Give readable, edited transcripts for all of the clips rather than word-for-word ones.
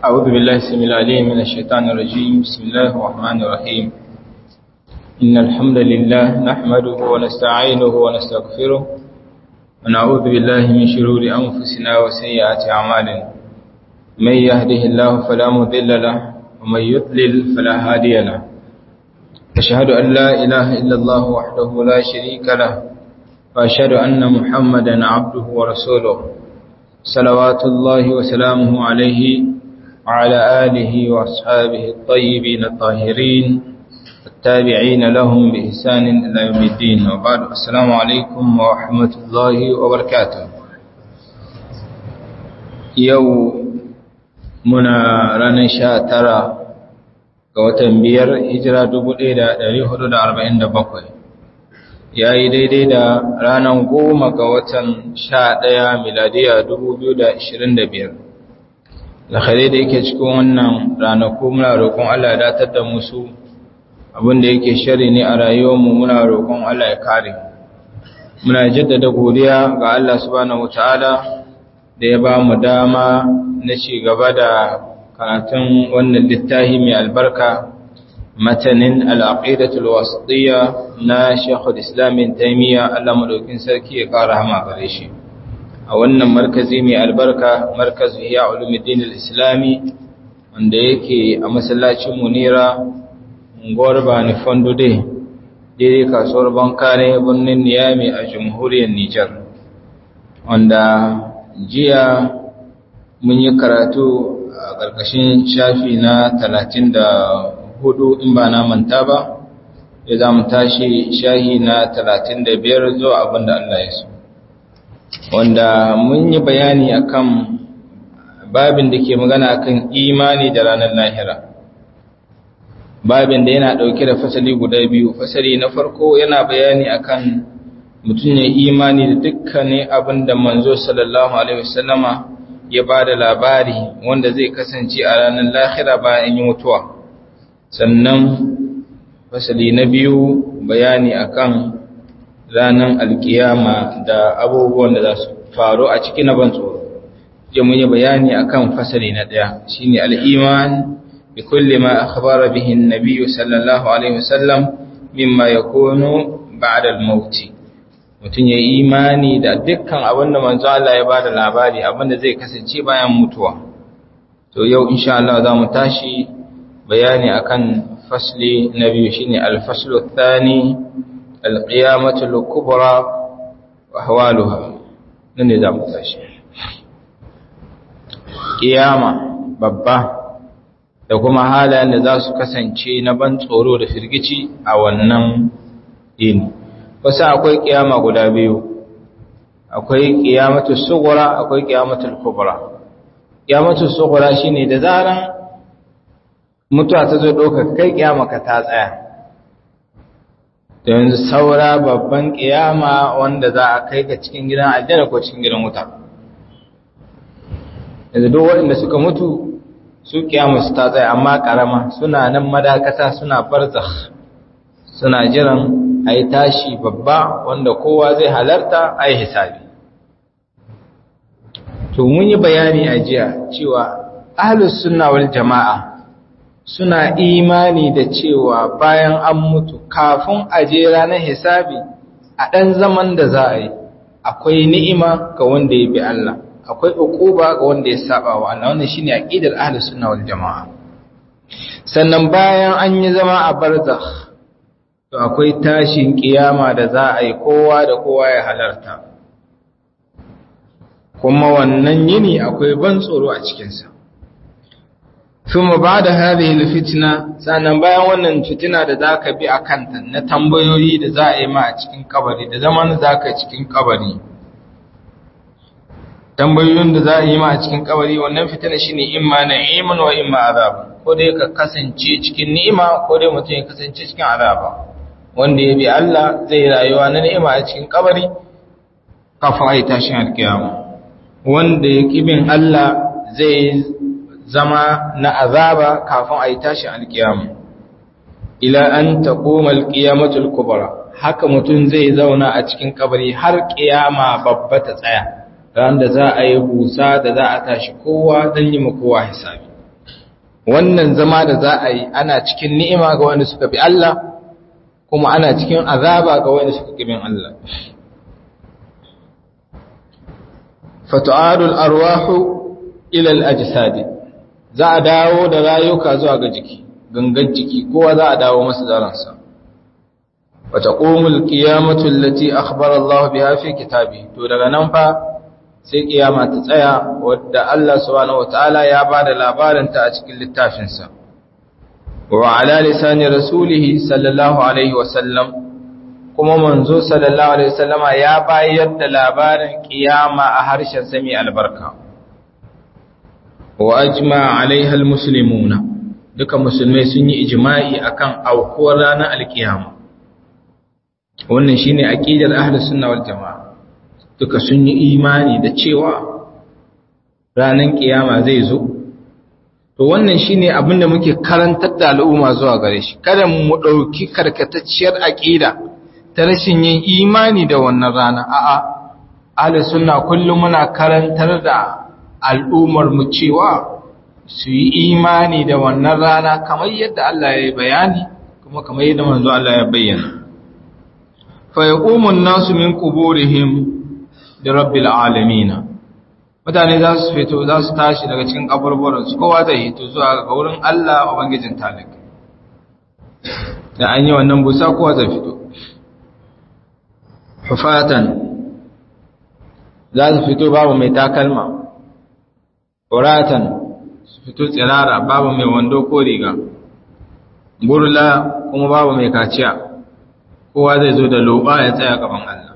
أعوذ بالله السميع العليم من الشيطان الرجيم. بسم الله الرحمن الرحيم. إن الحمد لله نحمده ونستعينه ونستغفره ونعوذ بالله من شرور أنفسنا وسيئات أعمالنا. من يهده الله فلا مضل له ومن يضلل فلا هادي له. أشهد أن لا إله إلا الله وحده لا شريك له وأشهد أن محمدا عبده ورسوله صلوات الله وسلامه عليه وعلى آله وأصحابه الطيبين الطاهرين التابعين لهم بإحسان إلى يوم الدين. وبعد السلام عليكم ورحمة الله وبركاته. يومنا رانا شاترا قوتن بير هجرة 1447 yayi daidai da ranar 10 ga watan 11 miladiya 2025. alkhairai da yake cikin wannan ranaku muna roƙon Allah ya datar da musu, abinda yake shari ne a rayuwarmu muna roƙon Allah ya kare. Muna jaddada godiya ga Allah subhanahu wataala da ya ba mu dama na ci gaba da karatun wannan littafi mai albarka, matanin al-aqidatul wasitiyya na Sheikhul Islam Ibn Taymiyyah. Allah madaukin sarki ya kara rahama gare shi. A wannan markazi mai albarka, markazu Ihya Ulumuddin al-Islami, wanda yake a masallacin Munira unguwar Bani Fondude, daidai kasuwar Bankare birnin Niamey a jamhuriyar Nijar. Wanda jiya mun yi karatu a ƙarƙashin shafi na 34 in ba na manta ba, ya za mu tashi shahi na 35 zuwa abinda Allah ya so. Wanda mun yi bayani akan babin da ke magana akan imani da ranar lahira, babin da yana dauke da fasali guda biyu. Fasali na farko yana bayani akan mutum ya imani da dukkanin abin da manzo sallallahu alaihi wasallama ya bada labari wanda zai kasance a ranar lahira bayan yin mutuwa. Sannan fasali na biyu bayani akan ranar alkiyama da abubuwan da za su faru a cikin ban tsoro. Ya mun yi bayani akan fasali na daya, shine al-iman bi kulli ma akhbara bihi an-nabiy sallallahu alaihi wasallam mimma yakunu ba'da al-maut. Mutun ya imani da dukkan abin da manzo Allah ya bada labari, abin da zai kasance bayan mutuwa. To yau insha Allah za mu tashi bayani akan fasli na biyu, shine al-faslu ath-thani al-qiyamatu al-kubra wa ahwaluha. Nan ne za mu tashi kiyama babba da kuma halayen da za su kasance na ban tsoro da firgici a wannan yini. Wasu akwai kiyama guda biyu, akwai kiyamatu sughra, akwai kiyamatu kubra. Kiyamatu sughra shine da zaran mutuwa ta zo doka kai kiyama ka ta tsaya. Da yanzu saura babban kiyama wanda za a kai ka cikin gidan aljanna ko cikin gidan wuta. Yanzu duk waɗanda suka mutu su kiyama su ta tsaya, amma karama suna nan madakata, suna barzakh, suna jiran a yi tashi babba wanda kowa zai halarta a yi hisabi. To mun yi bayani a jiya cewa ahlus sunna wal jama'a suna imani da cewa bayan an mutu, kafin a je ranar hisabi, a ɗan zaman da za a yi akwai ni'ima ga wanda ya bi Allah, akwai uquba ga wanda ya saba wa Allah. Wannan shine aqidar ahlus sunna wal jamaa. Sannan bayan an yi zama a barzakh, to akwai tashin kiyama da za a yi, kowa da kowa ya halarta, kuma wannan yini akwai ban tsoro a cikinsa. Kuma ba da hadhihi fitna, sannan bayan wannan fitina da zaka bi akanta na tambayoyi da za a yi ma a cikin kabari, da zaman zaka cikin kabari, tambayoyin da za a yi ma a cikin kabari, wannan fitina shine imma na'iman wa imma azab. Ko dai ka kasance cikin ni'ima, ko dai mutum ya kasance cikin azaba. Wanda ya bi Allah zai rayuwa na ni'ima a cikin kabari kafin a yi tashin alkiyama. Wanda ya kibin Allah zai zama na azaba kafin a yi tashi alkiyama. Ila an taquma alqiyamatu alkubra, haka mutum zai zauna a cikin kabari har kiyama babba ta tsaya, ran da za a yi busa da za a tashi kowa dan yi kowa hisabi. wannan zama da za a yi ana cikin ni'ima ga wanda suka bi Allah kuma ana cikin azaba ga wanda suka ƙi bin Allah. Fatu'adul arwahu ila al-ajsadi, za a dawo da rayuka zuwa ga jiki, gangan jiki, kowa za a dawo masa zaransa. Wa taqumul qiyamatu allati akhbara Allah biha fi kitabi, to daga nan fa sai kiyama ta tsaya wadda Allah subhanahu wataala ya bada labarin ta a cikin littafin sa. Wa ala lisani rasulihi sallallahu alaihi wasallam, kuma manzo sallallahu alaihi wasallama ya bayar da labarin kiyama a harshen sa mai albarka. Wa ajma alaiha almuslimuna, duka musulmai sun yi ijma'i akan aukuwar ranar alkiyama. Wannan shine aqidar ahlus sunna wal jamaa, duka sun yi imani da cewa ranar kiyama zai zo. To wannan shine abin da muke karantar da al'umma zuwa gare shi, kada mu dauki karkatacciyar aqida ta rashin yin imani da wannan rana. A'a, ahlus sunna kullum muna karantar da al'ummar mu cewa su yi imani da wannan rana kamar yadda Allah ya yi bayani kuma kamar yadda manzo Allah ya bayyana. Fa yaqumu an-nasu min quburihim li rabbil alamin, mutane za su fito, za su tashi daga cikin kaburburan su, kowa zai hito zuwa ga wurin Allah ubangijin talaka. Da an yi wannan busa kowa zai fito. Hufatan, za su fito babu mai takalma. Uratan, su fito tsirara babu mai wando ko riga. Gurla kuma babu mai kaciya, kowa zai zo da loba ya tsaya gaban Allah.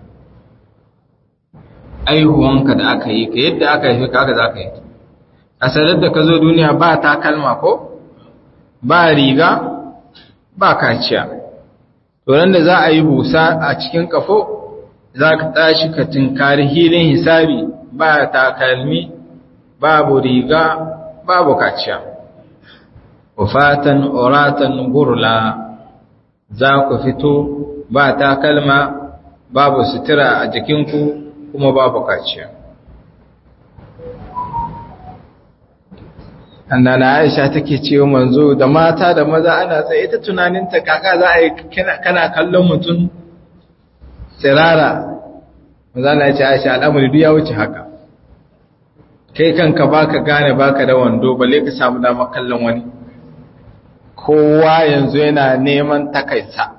Aihuwanka da aka yi ka yadda aka yi ka za ka yi. A sadar da ka zo duniya ba takalma ko ba riga ba kaciya. To da za a yi busa a cikin kafo, za ka tashi ka tinkari hilin hisabi, ba takalmi, babu riga, babu kaciya. Ufatan, uratan, gurla, za ku fito ba takalma, babu sutura a jikinku, kuma babu kaciya. Annana Aisha take cewa manzo da mata da maza ana tsaye ta tunaninta kaka za a yi kana kallon mutum tsirara. Maza na ce Aisha al'amari duk ya wuce haka. Kai kanka baka gane baka da wando balle ka samu dama kallon wani. Kowa yanzu yana neman takaita.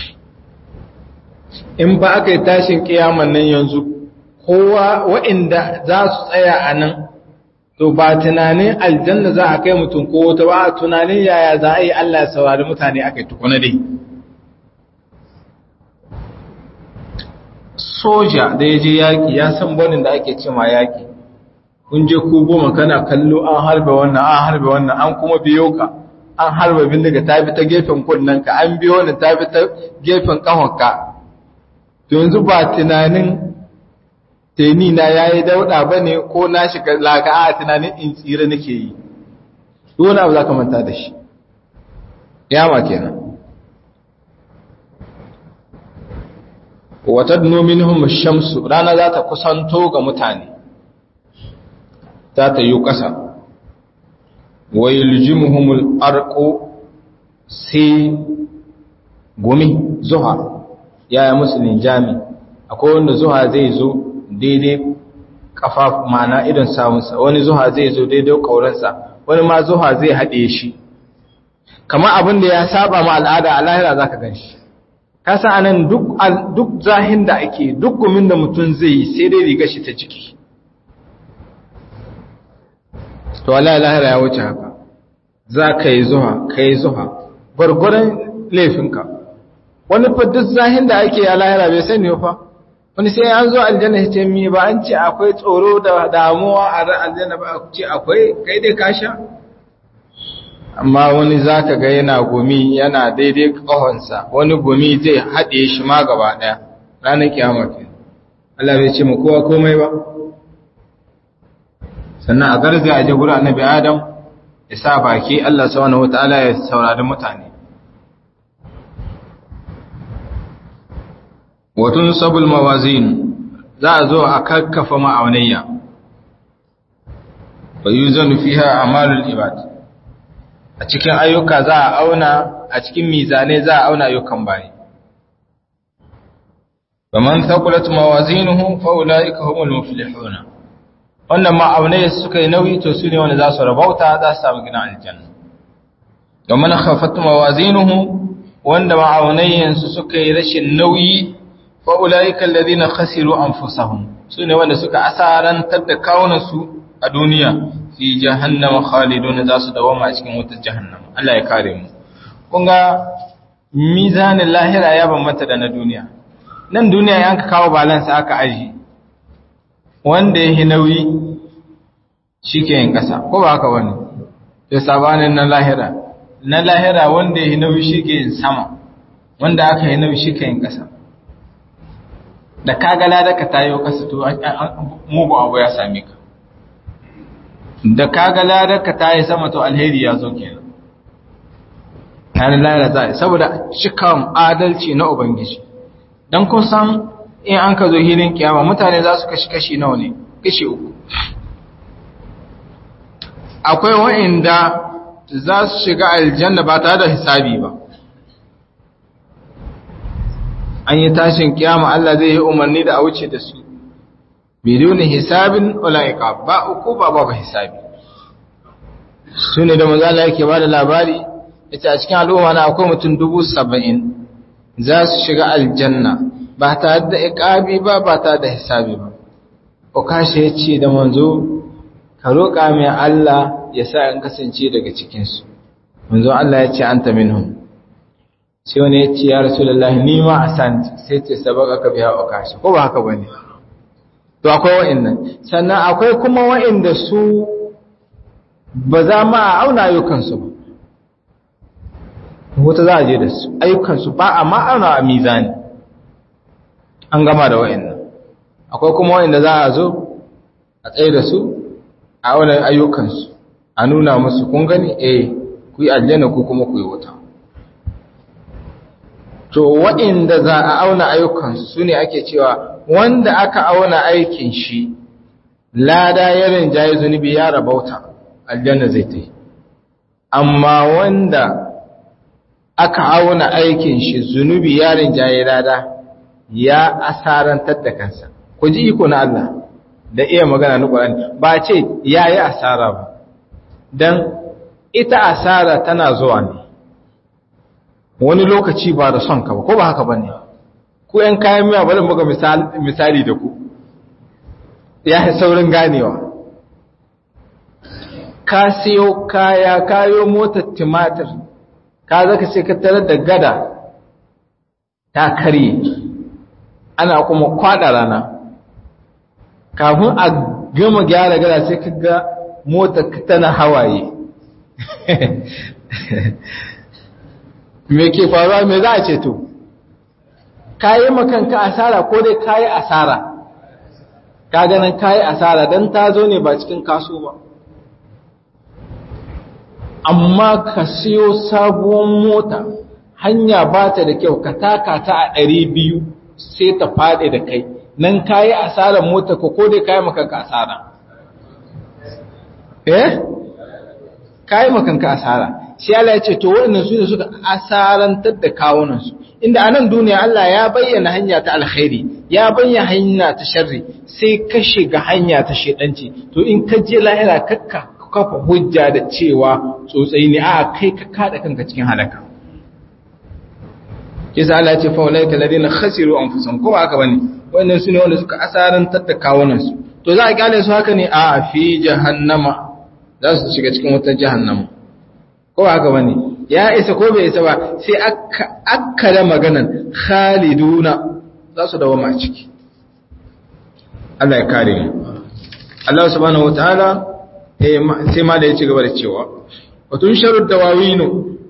In ba aka yi tashin kiyaman nan yanzu, kowa waɗanda za su tsaya a nan, to ba tunanin aljanna za a kai mutum ko wata ba, tunanin yaya za a yi Allah ya saurari mutane aka yi tukuna dai. Soja da ya je yaƙi ya san bonin da ake cima yaƙi. Kun je ku goma kana kallo an harbe wannan, an kuma biyo ka, an harbe bindiga ta fi ta gefen kunnanka, an biyo wani ta fi ta gefen ƙahonka. To yanzu ba tunanin teni na yayi dauda bane ko na shiga laka, a tunanin in tsira nake yi. Dole abu zaka manta da shi. Yama kenan. Wa tadnu minhum ash-shamsu, rana za ta kusanto ga mutane. Za ta yi ƙasa. Wa yuljimuhumul arqu, sai gumi zuha ya musulmin jami. Akwai wanda zuha zai zo daidai kafa mana idan sawunsa, wani zuha zai zo daidai kauransa, wani ma zuha zai haɗe shi. Kamar abin da ya saba ma al'ada a lahira za ka gan shi. Kasa anan duk zahin da ake, duk gumin da mutum zai yi sai dai riga shi ta ciki. To wallahi lahira ya wuce haka. Za ka yi zuha, gwargwaron laifinka. Wani fa duk zahin da ake a lahira bai sani fa. Wani sai an zo aljanna ya ce mi ba an ce akwai tsoro da damuwa a ran aljanna ba, a ce akwai, kai dai ka sha. Amma wani za ka ga yana gumi yana daidai ƙahonsa, wani gumi zai haɗe shi ma gaba ɗaya ranar kiyama ke. Allah bai ce ma kowa komai ba. Sannan a garza a je gurin annabi Adam ya sa baki, Allah subhanahu wataala ya saurari mutane. Watun sabul mawazin, za a zo a kakkafa ma'aunayya. Fa yuzanu fiha amalul ibad, a cikin ayyuka za a auna, a cikin mizane za a auna ayyukan bayi. Faman thaqulat mawazinuhu fa ulaika humul muflihun. Wannan ma'aunai suka yi nauyi to su ne wanda za su rabauta, za su samu gidan aljanna. Faman khafat mawazinuhu, wanda ma'aunayensu suka yi rashin nauyi, fa ulaika alladhina khasiru anfusahum, su ne wanda suka asarantar da kawunansu a duniya, fi jahannama khalidun, za su dawama a cikin wutar jahannama. Allah ya kare mu. Kun ga mizanin lahira ya bambanta da na duniya. Nan duniya yanka kawo balance aka aji, wanda yake nauyi shike yin kasa, ko ba haka wani? To sabanin na lahira wanda yake nauyi shike yin sama, wanda aka yi nauyi shike yin kasa. Da kaga ladaka tayo kasa to mugu abu ya same ka. Da kaga ladaka tayi sama to alheri ya zo kenan. Lahira za saboda cikan adalci na ubangiji. Dan kusan in an ka zo hilin kiyama mutane za su kashi nawa ne? Kashi uku. Akwai wa'inda za su shiga aljanna ba tare da hisabi ba. An yi tashin kiyama Allah zai yi umarni da a wuce da su. Biduni hisabin wala iqab, ba uku ba hisabi. Sune da manzo Allah yake bada labari, yace a cikin al'umma na akwai mutum 70,000 za su shiga aljanna ba tare da iqabi ba tare da hisabi ba. O kashe yace da manzo ka roƙa mai Allah ya sa in kasance daga cikin su. Manzo Allah yace anta minhum. Sai wani yace ya Rasulullahi ni ma asan, sai ce sabaka biha o kashe. Ko ba haka bane? To akwai wa'annan. Sannan akwai kuma wa'anda su ba za ma a auna ayyukansu ba. Wata za a je da su ayyukansu ba a ma'auna a mizani. An gama da wa'annan. Akwai kuma wa'anda za a zo a tsaye da su a auna ayyukansu, a nuna musu kun gani ku yi aljanna ku kuma ku yi wuta. To wa'anda za a auna ayyukansu su ne ake cewa wanda aka auna aikin shi lada ya rinjaye zunubi ya rabauta, aljanna zai ta yi. Amma wanda aka auna aikin shi zunubi ya rinjaye lada ya asarantar da kansa. Ku ji iko na Allah da iya magana na Qur'ani, ba ce ya yi asara ba, don ita asara tana zuwa ne wani lokaci ba da son ka ba, ko ba haka ba ne? Ku ‘yan kayan miya bari muka misali da ku, ya yi saurin ganewa. Ka siyo kaya, kayo motar timatir, ka zaka sai ka tarar da gada ta karye, ana kuma kwada rana. Kafin a gama gyara gada sai ka ga motar tana hawaye. Me ke faruwa, me za a ce to? Kayi makanka asara ko dai kayi asara? Ka ganin kayi asara don ta zo ne ba cikin kaso ba. Amma ka siyo sabuwar mota, hanya ba ta da kyau, ka taka ta a 200 sai ta faɗi da kai, nan kayi asarar mota ko dai kayi makanka asara? Kayi makanka asara. Sai Allah ya ce to waɗannan su ne suka asarantar da kawunansu. Inda anan duniya Allah ya bayyana hanya ta alkhairi, ya bayyana hanya ta sharri, sai ka shiga hanya ta shedanci. To in ka je lahira kakka kafa hujja da cewa tsotsai ne, a kai ka kada kanka cikin halaka. Kisa Allah ya ce fa ulaika ladina khasiru anfusahum, ko haka bane? Wannan su ne wanda suka asarantar da kawunansu. To za a kyale su haka ne a fi jahannama, za su shiga cikin wutar jahannama. Ko haka bane? Ya isa ko bai isa ba, sai aka da maganan khaliduna, za su dawo ma ciki. Allah ya kare mu. Allah subhanahu wataala sai ma da ya ci gaba da cewa watun sharud dawawinu,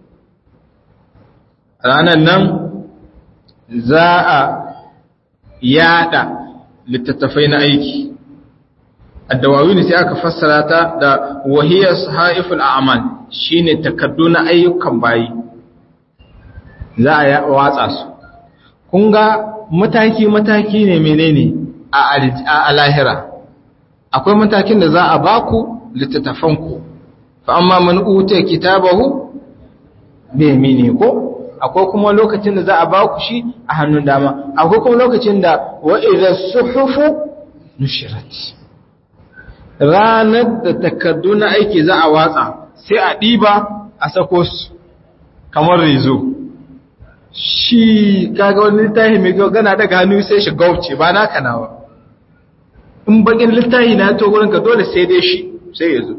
ranan nan za a yada littattafai na aiki. Ad-dawawinu sai aka fassara ta da wahiyar sahaiful a'mal, shine takaddu na ayyukan bayi, za a watsa su. Kun ga mataki ne menene a lahira. Akwai matakin da za a baku littattafanku, fa amma man uta kitabahu bi yamini ko akwai kuma lokacin da za a ba ku shi a hannun dama akwai kuma lokacin da wa idha suhufu nushirat ranar da takardu na aiki za a watsa sai a ɗiba a sako su kamar rezo shi kaga wani littafi mai gana daga hannu sai shi gauce ba na kanawa in bakin littafi na to gurin ka dole sai dai shi sai ya zo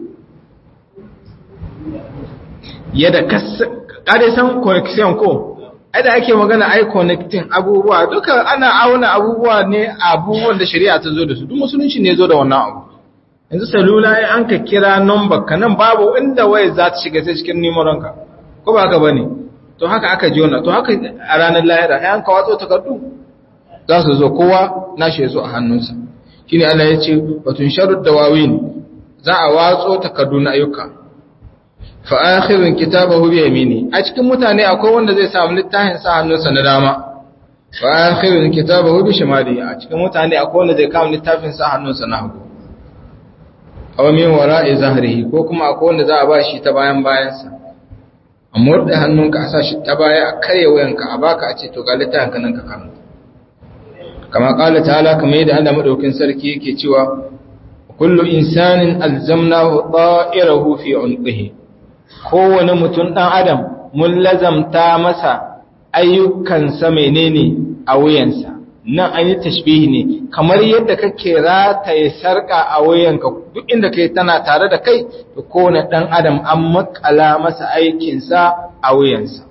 yadda kare san connection ko da ake magana ai connecting abubuwa duka ana auna abubuwa ne abubuwan da shari'a ta zo da su duk musulunci ne zo da wannan abu yanzu salula ai an ka kira number ka nan babu inda waya za ta shiga sai cikin nimaranka ko ba haka bane to haka aka ji wannan to haka a ranar lahira ai an ka watso takardu za su zo kowa nashi ya zo a hannunsa shine Allah ya ce batun sharud dawawin za a watso takardu na ayyuka fa akhirun kitabahu bi yamini a cikin mutane akwai wanda zai samu littafin sa hannunsa na dama fa akhirun kitabahu bi shimali a cikin mutane akwai wanda zai kama littafin sa hannunsa na hagu aw min wara'i zahrihi ko kuma akwai wanda za a ba shi ta bayansa a murda hannunka a sa shi ta baya a karye wayanka a baka a ce to ga littafin ka nan ka karanta kama qala ta'ala kamar yadda Allah madaukin sarki yake cewa kullu insanin alzamnahu ta'irahu fi unqihi kowane mutum dan adam mun lazamta masa ayyukansa menene a wuyansa nan an yi tashbihi ne kamar yadda kake rataye sarka a wuyanka duk inda kai tana tare da kai to kowane dan adam an makala masa aikinsa a wuyansa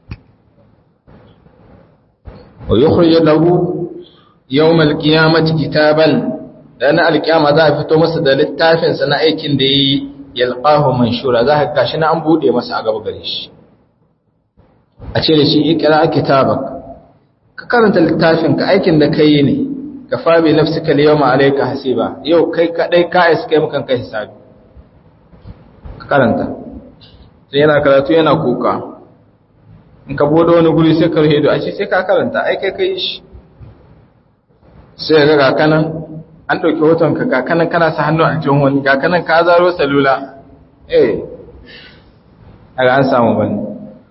wa yukhrij lahu yawm al-qiyamati kitaban dan al-qiyama za a fito masa da littafin sa na aikin da yayi yalqahu manshura za ka gashi na an bude masa a gaba gare shi a ce da shi ikra kitabak ka karanta littafin ka aikin da kai ne ka fa bi nafsika al-yawma alayka hasiba yau kai kadai ka iska kai mukan kai hisabi ka karanta sai yana karatu yana kuka in ka bude wani guri sai ka redo a ce sai ka karanta ai kai kai shi sai ga kanan an dauki hoton ka ga kanan kana sa hannu a cikin wani ga kanan ka zaro salula aga an samu bane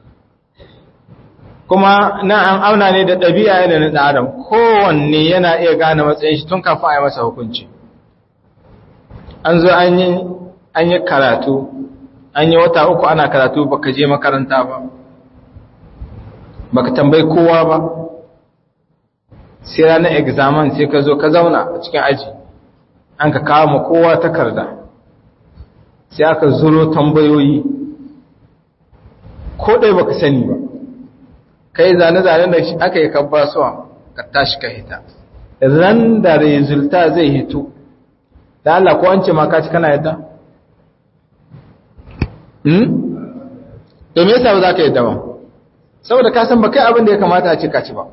kuma na an auna ne da ɗabi'a yana na ɗan adam kowanne yana iya gane matsayin shi tun kafin a yi masa hukunci an zo an yi karatu an yi wata uku ana karatu baka je makaranta ba baka tambayi kowa ba sai ranar examen sai ka zo ka zauna a cikin aji an ka kawo ma kowa takarda sai aka zuro tambayoyi ko ɗaya baka sani ba kai zane-zane da aka yi kabba suwa ka tashi ka hita ran da resulta zai hito da Allah ko an ce ma ka ci kana yadda? to me yasa ba za ka yadda ba saboda ka san ba kai abin da ya kamata a ce ka ci ba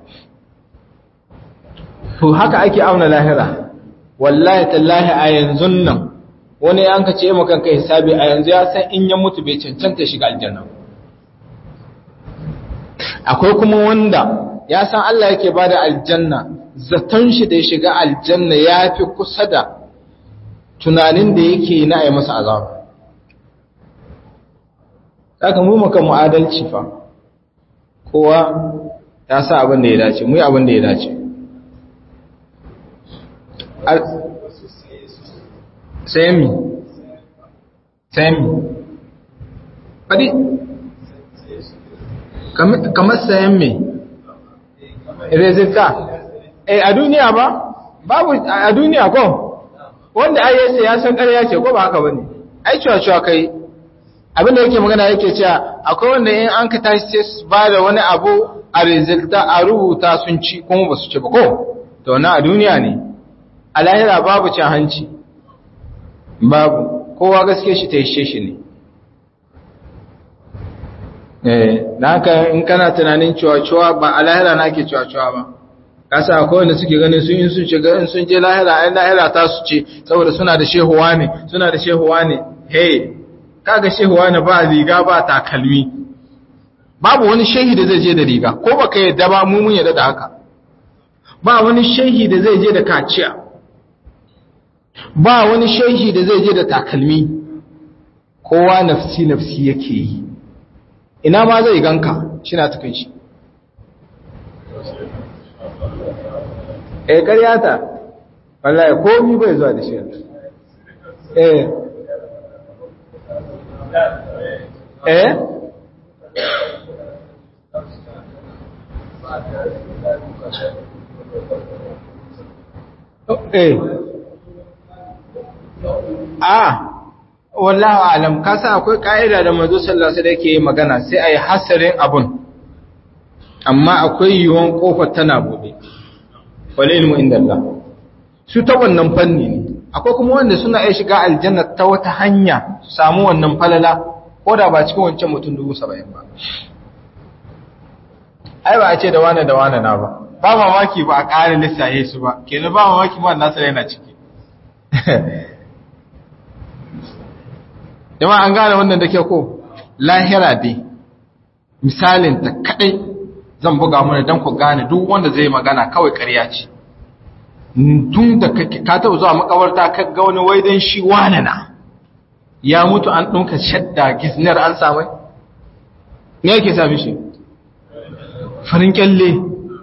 to haka ake auna lahira wallahi tallahi a yanzu nan wani yanka ce maka kai hisabi a yanzu ya san in ya mutu bai cancanta shiga aljanna akwai kuma wanda ya san Allah yake bada aljanna zaton shi da ya shiga aljanna ya fi kusa da tunanin da yake na yi masa azaba saka mu maka mu'adalci fa kowa ya sa abin da ya dace mu yi abin da ya dace sami faɗi kamar sayan mai rezita a duniya ba babu a duniya ko wanda ayyasa ya san ƙarya ce ko ba haka bane ai cewa kai abinda yake magana yake cewa akwai wanda in an ka tashi sai su ba da wani abu a rezita a rubuta sun ci kuma ba su ci ba ko to na a duniya ne a lahira babu cin hanci babu kowa gaske shi ta ishe shi ne da haka in kana tunanin cewa ba a lahira na ke cewa ba kasa akwai wanda suke ganin sun yi sun shiga in sun je lahira ai lahira ta su ce saboda suna da shehuwa ne hey kaga shehuwa ne ba riga ba takalmi babu wani shehi da zai je da riga ko baka yadda ba mu mun yadda da haka ba wani shehi da zai je da kaciya ba wani shehi da zai je da takalmi kowa nafsi nafsi yake yi, ina ma zai ganka shi na tukun shi. Ƙaryata wallahi komi bai zuwa da shi. Wallahu alam, kasa akwai ka'ida da manzo sallallahu alaihi wasallam yake magana sai ayi hasarin abun, amma akwai yiwon kofar tana bude. Wal ilmu indallah. Su ta wannan fanni ne. Akwai kuma wanda suna iya shiga aljanna ta wata hanya su samu wannan falala ko da ba cikin wancan mutum 70,000 ba. Ai ba a ce da wane na ba. Ba mamaki ba a ƙarin lissaye su ba. Kenan ba mamaki ma nasa yana ciki. Jama'a an gane wannan da ke ko lahira dai misalin ta kadai zan buga mana dan ku gane duk wanda zai magana kawai ƙarya ce. Tun da ka taɓa zuwa makabarta ka ga wani wai dan shi wane na ya mutu an ɗunka shadda gisnar an samai? Me yake sami shi? Farin kyalle.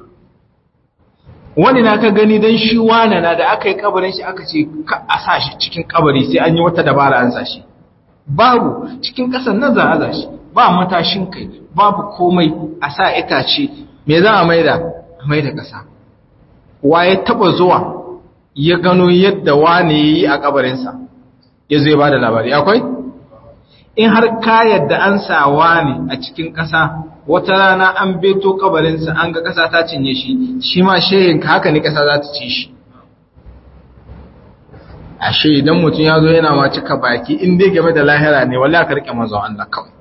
Wani na ka gani dan shi wane na da aka yi kabarin shi aka ce ka a sa shi cikin kabari sai an yi wata dabara an sa shi. Babu cikin ƙasar nan za a za shi, ba matashin kai, babu komai a sa itace, me za a maida ƙasa. Wa ya taɓa zuwa ya gano yadda wane ya yi a ƙabarinsa, ya zai ba da labari, akwai? In har ka yadda an sa wane a cikin ƙasa, wata rana an beto ƙabarinsa an ga ƙasa ta cinye shi, shi ma shehinka haka ne ƙasa za ta ci shi. Ashe idan mutum ya zo yana ma cika baki in dai game da lahira ne wallahi ka rike manzon Allah kawai,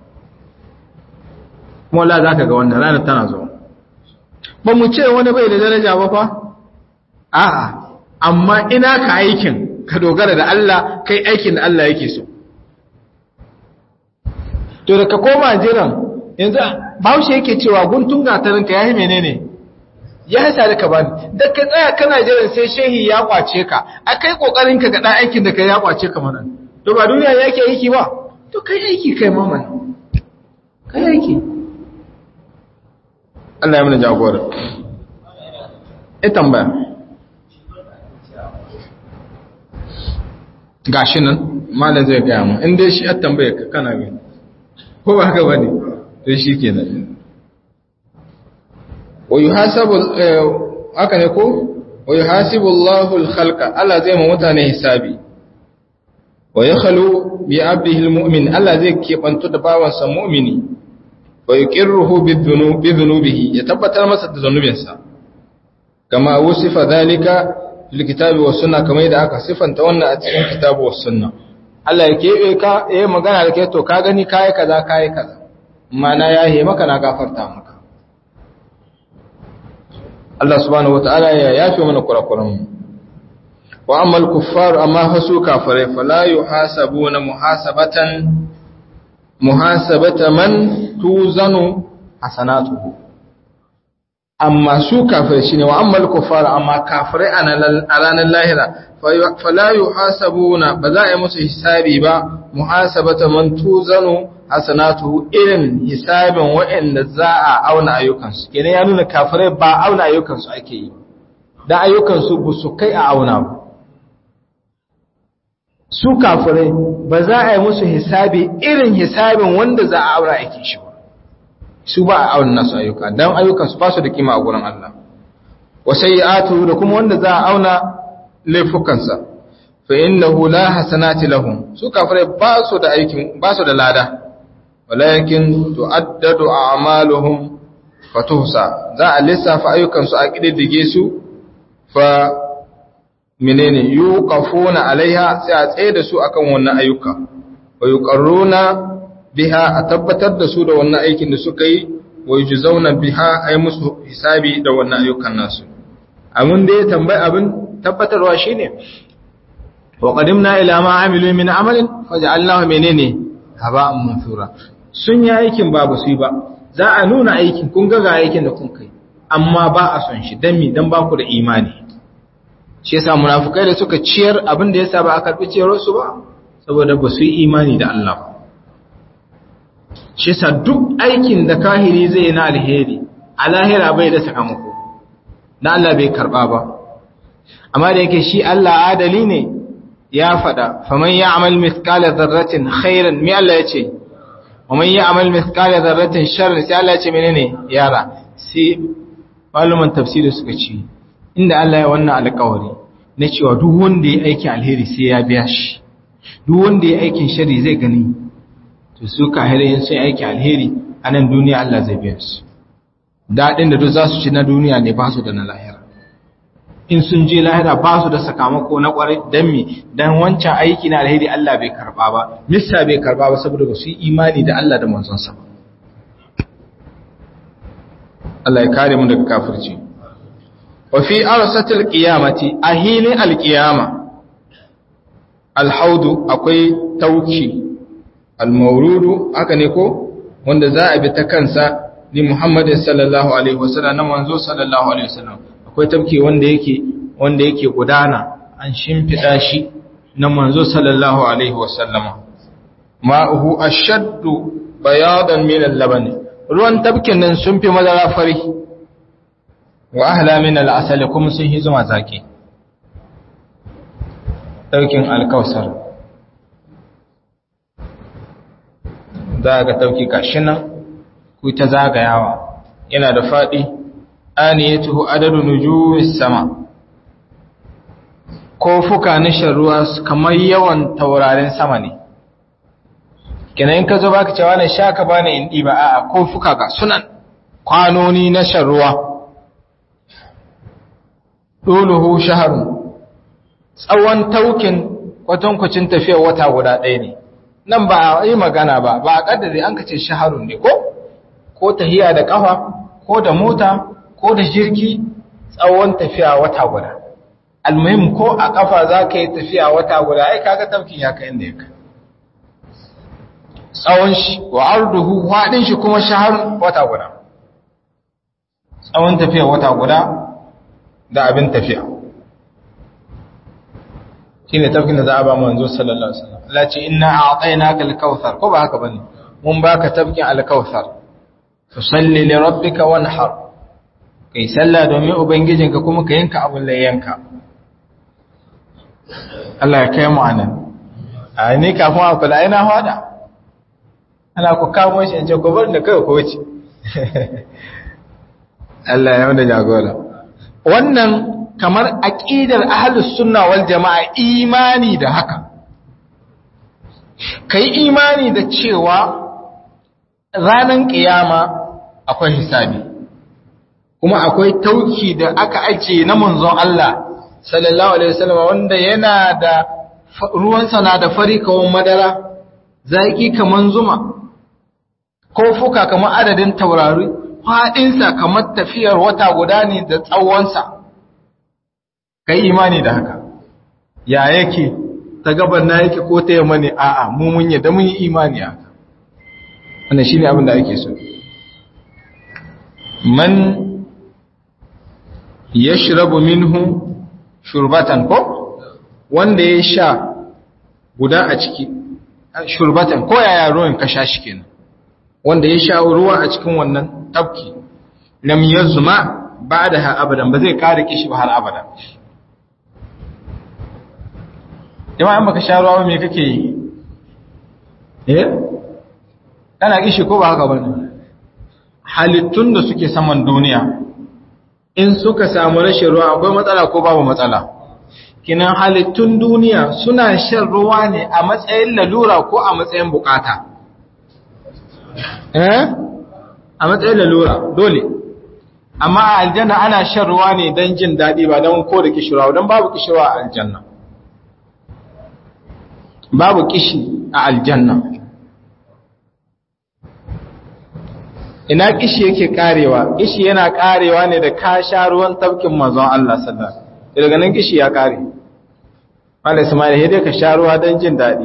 kuma wallahi zaka ga wannan ranar tana zuwa. Ba mu ce wani bai da daraja ba fa, a'a, amma ina ka aikin ka dogara da Allah, kai aikin da Allah yake so. To da ka koma jiran yanzu Bahaushe yake cewa guntun gatarin ka yayi menene? Ya hasa da ka bani, da ka tsaya kana jiran sai shehi ya kwace ka, a kai kokarin ka ga dan aikin da kai ya kwace ka mana. To ba duniya yake aiki ba, to kai aiki kai maman. Kai aiki. Allah ya mana jagora. Tambaya. Gashi nan malam zai ga mu, in dai shi a tambaye ka kana gani. Ko ba haka bane? To shi kenan. ويحاسب haka ne ko ويحاسب الله الخلق Allah zai ma mutane hisabi wa yakhlu bi abdihi almu'min Allah zai kebantu da bawansa mu'mini wa yuqirruhu bidhunubihi ya tabbatar masa da zanubinsa kama wasifa dhalika fil kitabi was sunna kamar da aka sifanta wannan a cikin kitabu was sunna Allah ya kebe ka magana da kai to ka gani kai kaza mana yahe maka na gafarta maka Allah subhanahu wataala ya yafe mana kurakuran wa ammal kuffar amma hasu kafirai fala yuhasabuna muhasabata man tuzanu hasanatuhu amma su kafirai shine wa ammal kuffar amma kafirai a ranar lahira fala yuhasabuna ba za a yi musu hisabi ba muhasabata man tuzanu hasanatu irin hisabin waɗanda za a auna ayyukansu kenan ya nuna kafirai ba auna ayyukansu ake yi da ayyukansu ba su kai a auna ba su kafirai ba za a yi musu hisabi irin hisabin wanda za a aura ake shi ba su ba a auna nasu ayyuka don ayyukansu ba su da kima a gurin Allah wa sayyi'atu da kuma wanda za a auna laifukansa fa innahu la hasanati lahum su kafirai ba su da aikin ba su da lada walakin tu'addadu a'maluhum fatuhsa za a lissafa ayyukansu a kididdige su fa menene yuqafuna alaiha sai a tsaye da su akan wannan ayyuka wa yuqarruna biha a tabbatar da su da wannan aikin da suka yi wa yujzauna biha ay musu hisabi da wannan ayyukan nasu abin da ya tambayi abin tabbatarwa shine wa qadimna ila ma amilu min amalin faj'alnahu menene haba'an mansura sun yi aikin babu su ba za a nuna aikin kun ga aikin da kun kai amma ba a son shi dan ba ku da imani shi yasa munafikai da suka ciyar abin da yasa ba a karbi ciyar su ba saboda ba su yi imani da Allah ba shi sa duk aikin da kahiri zai yi na alheri a lahira bai da sakamako na Allah bai karba ba amma da yake shi Allah adali ne ya fada faman ya'mal mithqala dharratin khairan mi Allah yace waman ya'mal mithqala dharratin sharran sai Allah yace menene yara sai maluman tafsiri suka ce inda Allah ya wannan alƙawari na cewa duk wanda ya aiki alheri sai ya biya shi duk wanda ya aikin shari zai gani to su kahirayen sai aiki alheri a nan duniya Allah zai biya su daɗin da duk za su ci na duniya ne ba su da na lahira in sun je lahira ba su da sakamako na ƙwarai don mi don wancan aiki na alheri Allah bai karɓa ba mista bai karɓa ba saboda ba su yi imani da Allah da manzonsa ba Allah ya kare mu daga kafirci wa fi arsatil qiyamati ahilin alqiyama alhaudu akwai tauki almaurudu haka ne ko wanda za a bi ta kansa ni Muhammadin sallallahu alaihi wasallam na manzo sallallahu alaihi wasallam akwai tauki wanda yake gudana an shimfida shi na manzo sallallahu alaihi wasallam ma'uhu ashaddu bayadan min al-laban ruwan tabkin nan sun fi madara fari wa ahla min al-asali kuma sun yi zuma zaki daukin alkausar za ga dauki gashi nan ku ta zagayawa yana da fadi aniyatuhu adadu nujumis sama kofuka na sharuwa kamar yawan taurarin sama ne kenan in ka zo baka cewa ne shaka bani in diba a'a kofuka ga sunan kwanoni na sharuwa duluhu shahrun tsawon taukin kwatankwacin tafiyar wata guda ɗaya ne nan ba a yi magana ba a ƙaddare an kace shaharun ne ko tahiya da ƙafa ko da mota ko da jirgi tsawon tafiya wata guda almuhim ko a ƙafa za ka yi tafiya wata guda ai kaga tafkin ya kai inda ya kai tsawon shi wa arduhu haɗin shi kuma shaharun wata guda tsawon tafiya wata guda da abin tafiya shine tafkin da za a ba manzo sallallahu alaihi wasallam Allah ce inna a'tainaka al-kautsar ko ba haka bane mun baka tafkin al-kautsar tusalli li rabbika wanhar kai sallah domin ubangijinka kuma ka yanka abun layyanka Allah ya kai mu anan a ni kafin a kula ina hada ana ku kawo shi in ce ko bar da kai ko wuce Allah ya wanda jagora wannan kamar aqidar ahlus sunna wal jamaa imani da haka kai imani da cewa ranan kiyama akwai hisabi kuma akwai tauki da aka ajiye na manzon Allah sallallahu alaihi wasallam wanda yana da ruwansa na da fari kawan madara zaki kaman zuma kofuka kamar adadin taurari fadinsa kamar tafiyar wata guda ne da tsawonsa kai imani da haka ya yake ta gaban na yake ko ta yamma ne a'a mu mun yadda mun yi imani haka wannan shine abin da ake so man yashrabu minhu shurbatan ko wanda ya sha guda a ciki shurbatan ko yaya ruwan ka sha shi kenan wanda ya sha ruwa a cikin wannan tabki lam yazma ba'daha abadan ba zai kare kishi ba har abada jama'a in baka sha ruwa ba me kake yi kana kishi ko ba haka bane halittun da suke saman duniya in suka samu rashin ruwa akwai matsala ko babu matsala kinan halittun duniya suna shan ruwa ne a matsayin lalura ko a matsayin bukata a matsayin lalura dole amma a aljanna ana shan ruwa ne don jin daɗi ba don ko da kishirwa don babu kishirwa a aljanna babu kishi a aljanna ina kishi yake karewa kishi yana karewa ne da ka sha ruwan tafkin manzon Allah sallallahu alaihi wasallam daga nan kishi ya kare Allah Ismail dai ka sha ruwa don jin daɗi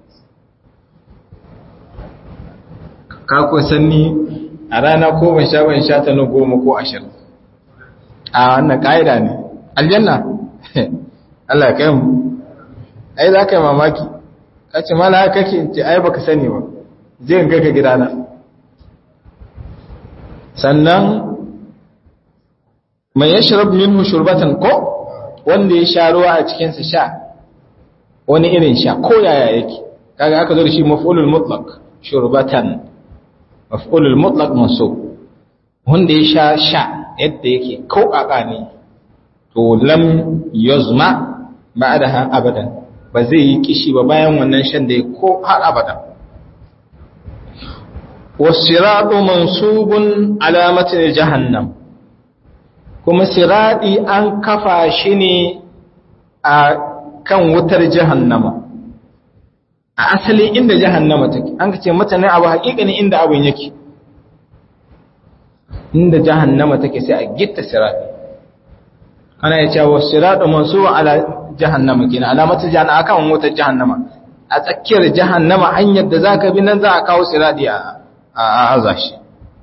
ka ko sanni a rana ko ban sha ta na 10 ko 20 a wannan kaida ne aljanna Allah ya kai mu ai za ka yi mamaki ka ce mala haka kake ce ai baka sani ba je in kai ka gidana sannan mai yashrab minhu shurbatan ko wanda ya sha ruwa a cikin sa sha wani irin sha ko yaya yake kaga aka zo da shi maf'ulul mutlaq shurbatan maf'ulul mutlaq mansub wanda ya sha yadda yake ko kaka ne to lam yuzma ba'daha abadan ba zai yi kishi ba bayan wannan shan da ya ko har abada wasiratu mansubun alamatin jahannam kuma siradi an kafa shi ne a kan wutar jahannama a asali inda jahannama take an ce mata ne abu haƙiƙani inda abin yake inda jahannama take sai a gitta siradi ana ya ce wasiratu mansubun ala jahannama kenan alamatin jahannama akan wutar jahannama a tsakiyar jahannama hanyar da zaka bi nan za a kawo siradi a aza shi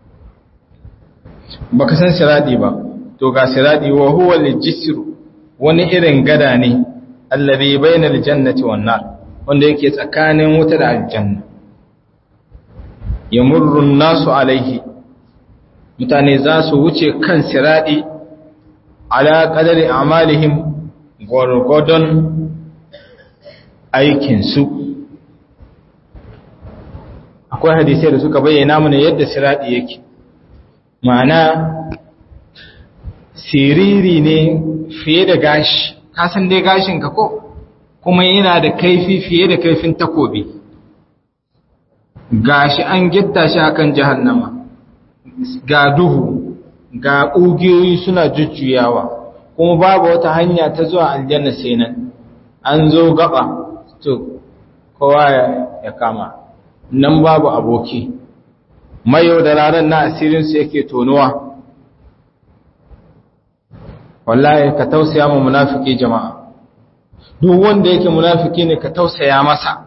baka san siradi ba to ga siradi wa huwa al-jisr wani irin gada ne allazi bayna al-jannati wan nar wanda yake tsakanin wuta da aljanna yamurru an-nasu alaihi mutane za su wuce kan siradi ala qadari a'malihim gurgudun aikin su akwai hadisai da suka bayyana mana yadda siradi yake ma'ana siriri ne fiye da gashi ka san dai gashin ka ko kuma yana da kaifi fiye da kaifin takobi gashi an gitta shi akan jahannama ga duhu ga ƙugiyoyi suna jujjuyawa kuma babu wata hanya ta zuwa aljanna sai nan an zo gaba to kowa ya kama nan babu aboki mayo da ranar na asirinsu yake tonuwa wallahi ka tausaya ma munafiki jama'a duk wanda yake munafiki ne ka tausaya masa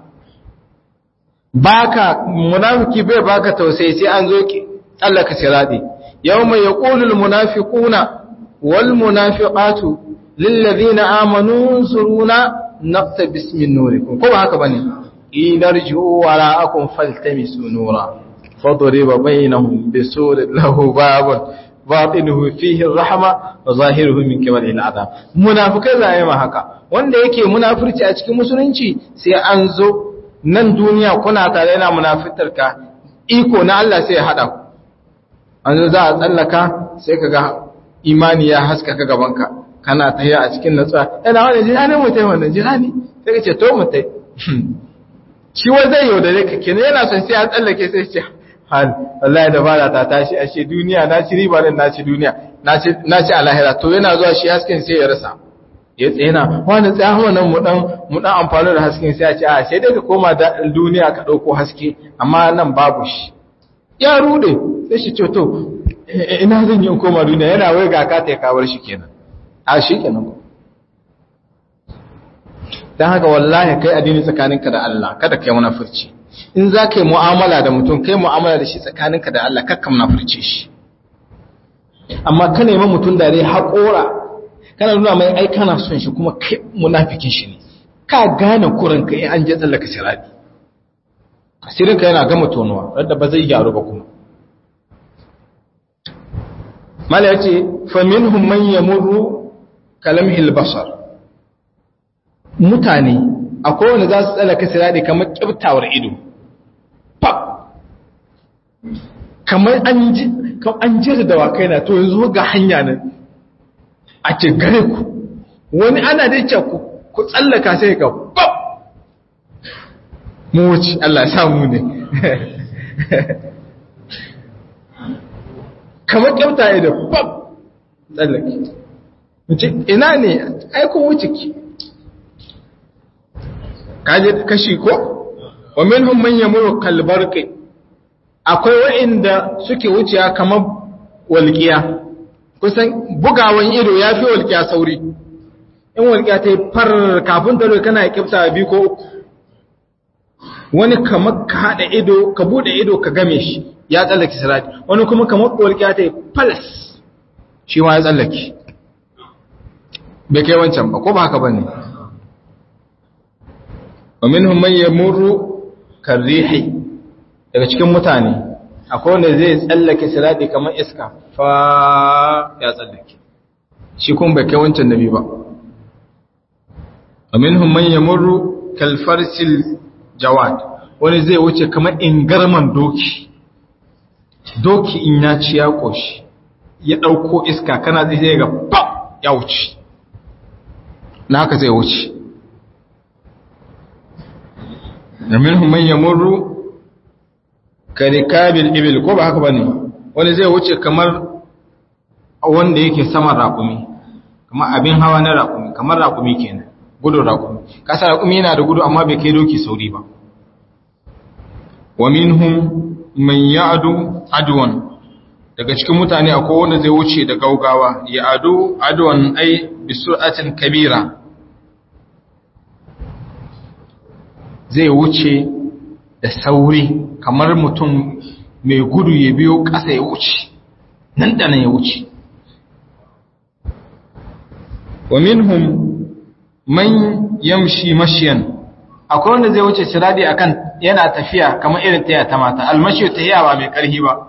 munafiki bai baka tausayi sai an zo ki Allah ka siradi yawma yaqulul munafiquna wal munafiqatu lil ladina amanu suruna naqtabis min nurikum ko ba haka bane idarju wara'akum faltamisu nura fadriba bainahum bisurin lahu babun batinuhu fihi ar-rahma wa zahiruhu min qibali al-'adab munafikai zai ma haka wanda yake munafirci a cikin musulunci sai an zo nan duniya kuna tare yana munafitarka iko na Allah sai ya hada ku an zo za a tsallaka sai kaga imani ya haskaka gabanka kana tafiya a cikin natsuwa yana wani jirani mutai wannan jirani sai ka ce to mutai shi wai zai yaudare ka kenan yana son sai ya tsallake sai ya ce hal wallahi da bara ta tashi ashe duniya na ci riba din na ci duniya na ci alahira to yana zuwa shi hasken sai ya rasa ya tsena wani tsaya nan mu dan amfani da hasken sai ya ce a sai dai ka koma da duniya ka dauko haske amma nan babu shi ya rude sai shi ce to ina zan yi koma duniya yana wai ga ka ta kawar shi kenan a shi kenan dan haka wallahi kai addini tsakaninka da Allah kada kai munafurci in za ka yi mu'amala da mutum kai mu'amala da shi tsakaninka da Allah kakka munafurce shi amma ka nemi mutum da dai haƙora kana nuna mai ai kana son shi kuma kai munafikin shi ne ka gane kuranka in an je tsallaka sirati asirinka yana gama tonuwa wadda ba zai gyaru ba kuma mala ya ce faminhum man yamurru kalamhil basar mutane akwai wanda za su tsallaka sirati kamar kibtawar ido pap kamar an jira da wakai na to yanzu ga hanya nan a ce gare ku wani ana dai ce ku tsallaka sai ka pap mu wuce Allah ya samu ne kamar kyauta ya da pap tsallake wuce ina ne aiko wuce ki kaje kashi ko wa minhum man yamuru kal barqi akwai wa'inda suke wuciya kamar walqiya kusan bugawan ido yafi walqiya sauri in walqiya ta yi far kafin ta kana kifta bi ko uku wani kamar ka hada ido ka bude ido ka game shi ya tsallake sirati wani kuma kamar walqiya ta yi falas shi ma ya tsallake bai kai wancan ba ko ba haka bane wa minhum man yamurru karrihi daga cikin mutane akwai wanda zai tsallake sirati kamar iska fa ya tsallake shi kun bai kai wancan nabi ba aminhum man yamurru kal farsil jawad wani zai wuce kamar ingarman doki in ya ci ya koshi ya dauko iska kana zai ga pa ya wuce na haka zai wuce aminhum man yamurru karikabil ibil ko ba haka bane wani zai wuce kamar wanda yake saman raƙumi kamar abin hawa na raƙumi kamar raƙumi kenan gudun raƙumi kasa raƙumi yana da gudu amma bai kai doki sauri ba wa minhum man ya'du adwan daga cikin mutane akwai wanda zai wuce da gaugawa ya adu adwan ai bi sur'atin kabira zai wuce da sauri kamar mutum mai gudu ya biyo ƙasa ya wuce nan da nan ya wuce wa minhum man yamshi mashyan akwai wanda zai wuce siradi akan yana tafiya kamar irin taya ta mata almashi tahiya ba mai karhi ba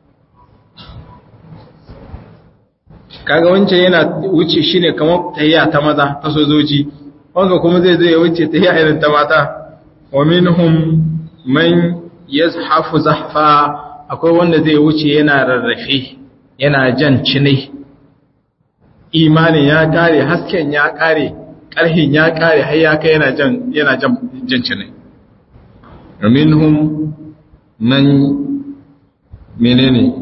kaga wancan yana wuce shine kamar tahiya ta maza ta sojoji wanda kuma zai wuce tahiya irin ta mata wa minhum man yazhafu zahfa akwai wanda zai wuce yana rarrafe yana jan cine imanin ya kare hasken ya kare karhin ya kare har ya kai yana jan cine minhum man menene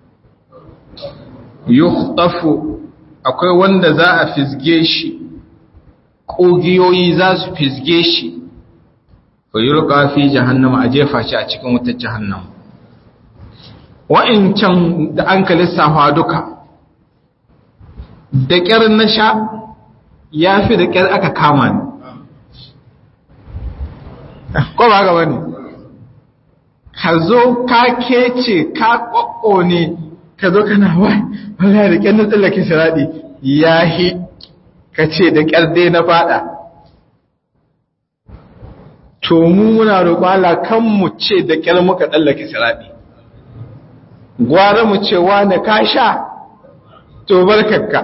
yukhtafu akwai wanda za a fisge shi ƙugiyoyi za su fisge shi fa yulqa fi jahannama a jefa shi a cikin wutar jahannama wa'incan da an lissafa duka da ƙyar na sha ya fi da ƙyar aka kama ni ko ba ga wani ka zo ka kece ka ƙwaƙo ne ka zo kana wai wala da ƙyar na tsallake siradi yahi ka ce da ƙyar dai na fada to mu muna roƙo Allah kan mu ce da ƙyar muka tsallake siradi gwara mu ce wani ka sha to barkakka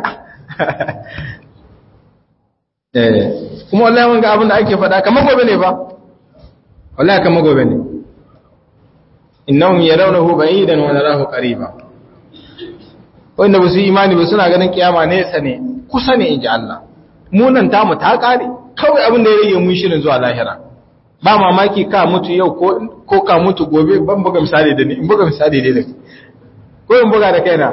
kuma wallahi mun ga abin da ake faɗa kamar gobe ne ba wallahi kamar gobe ne innahum yarawnahu ba'idan wa narahu qariba wanda ba su imani ba suna ganin kiyama nesa ne kusa ne inji Allah mu nan tamu ta kare kawai abin da ya rage mun shirin zuwa lahira ba mamaki ka mutu yau ko ka mutu gobe ban buga misali da ni in buga misali da ni ko in buga da kaina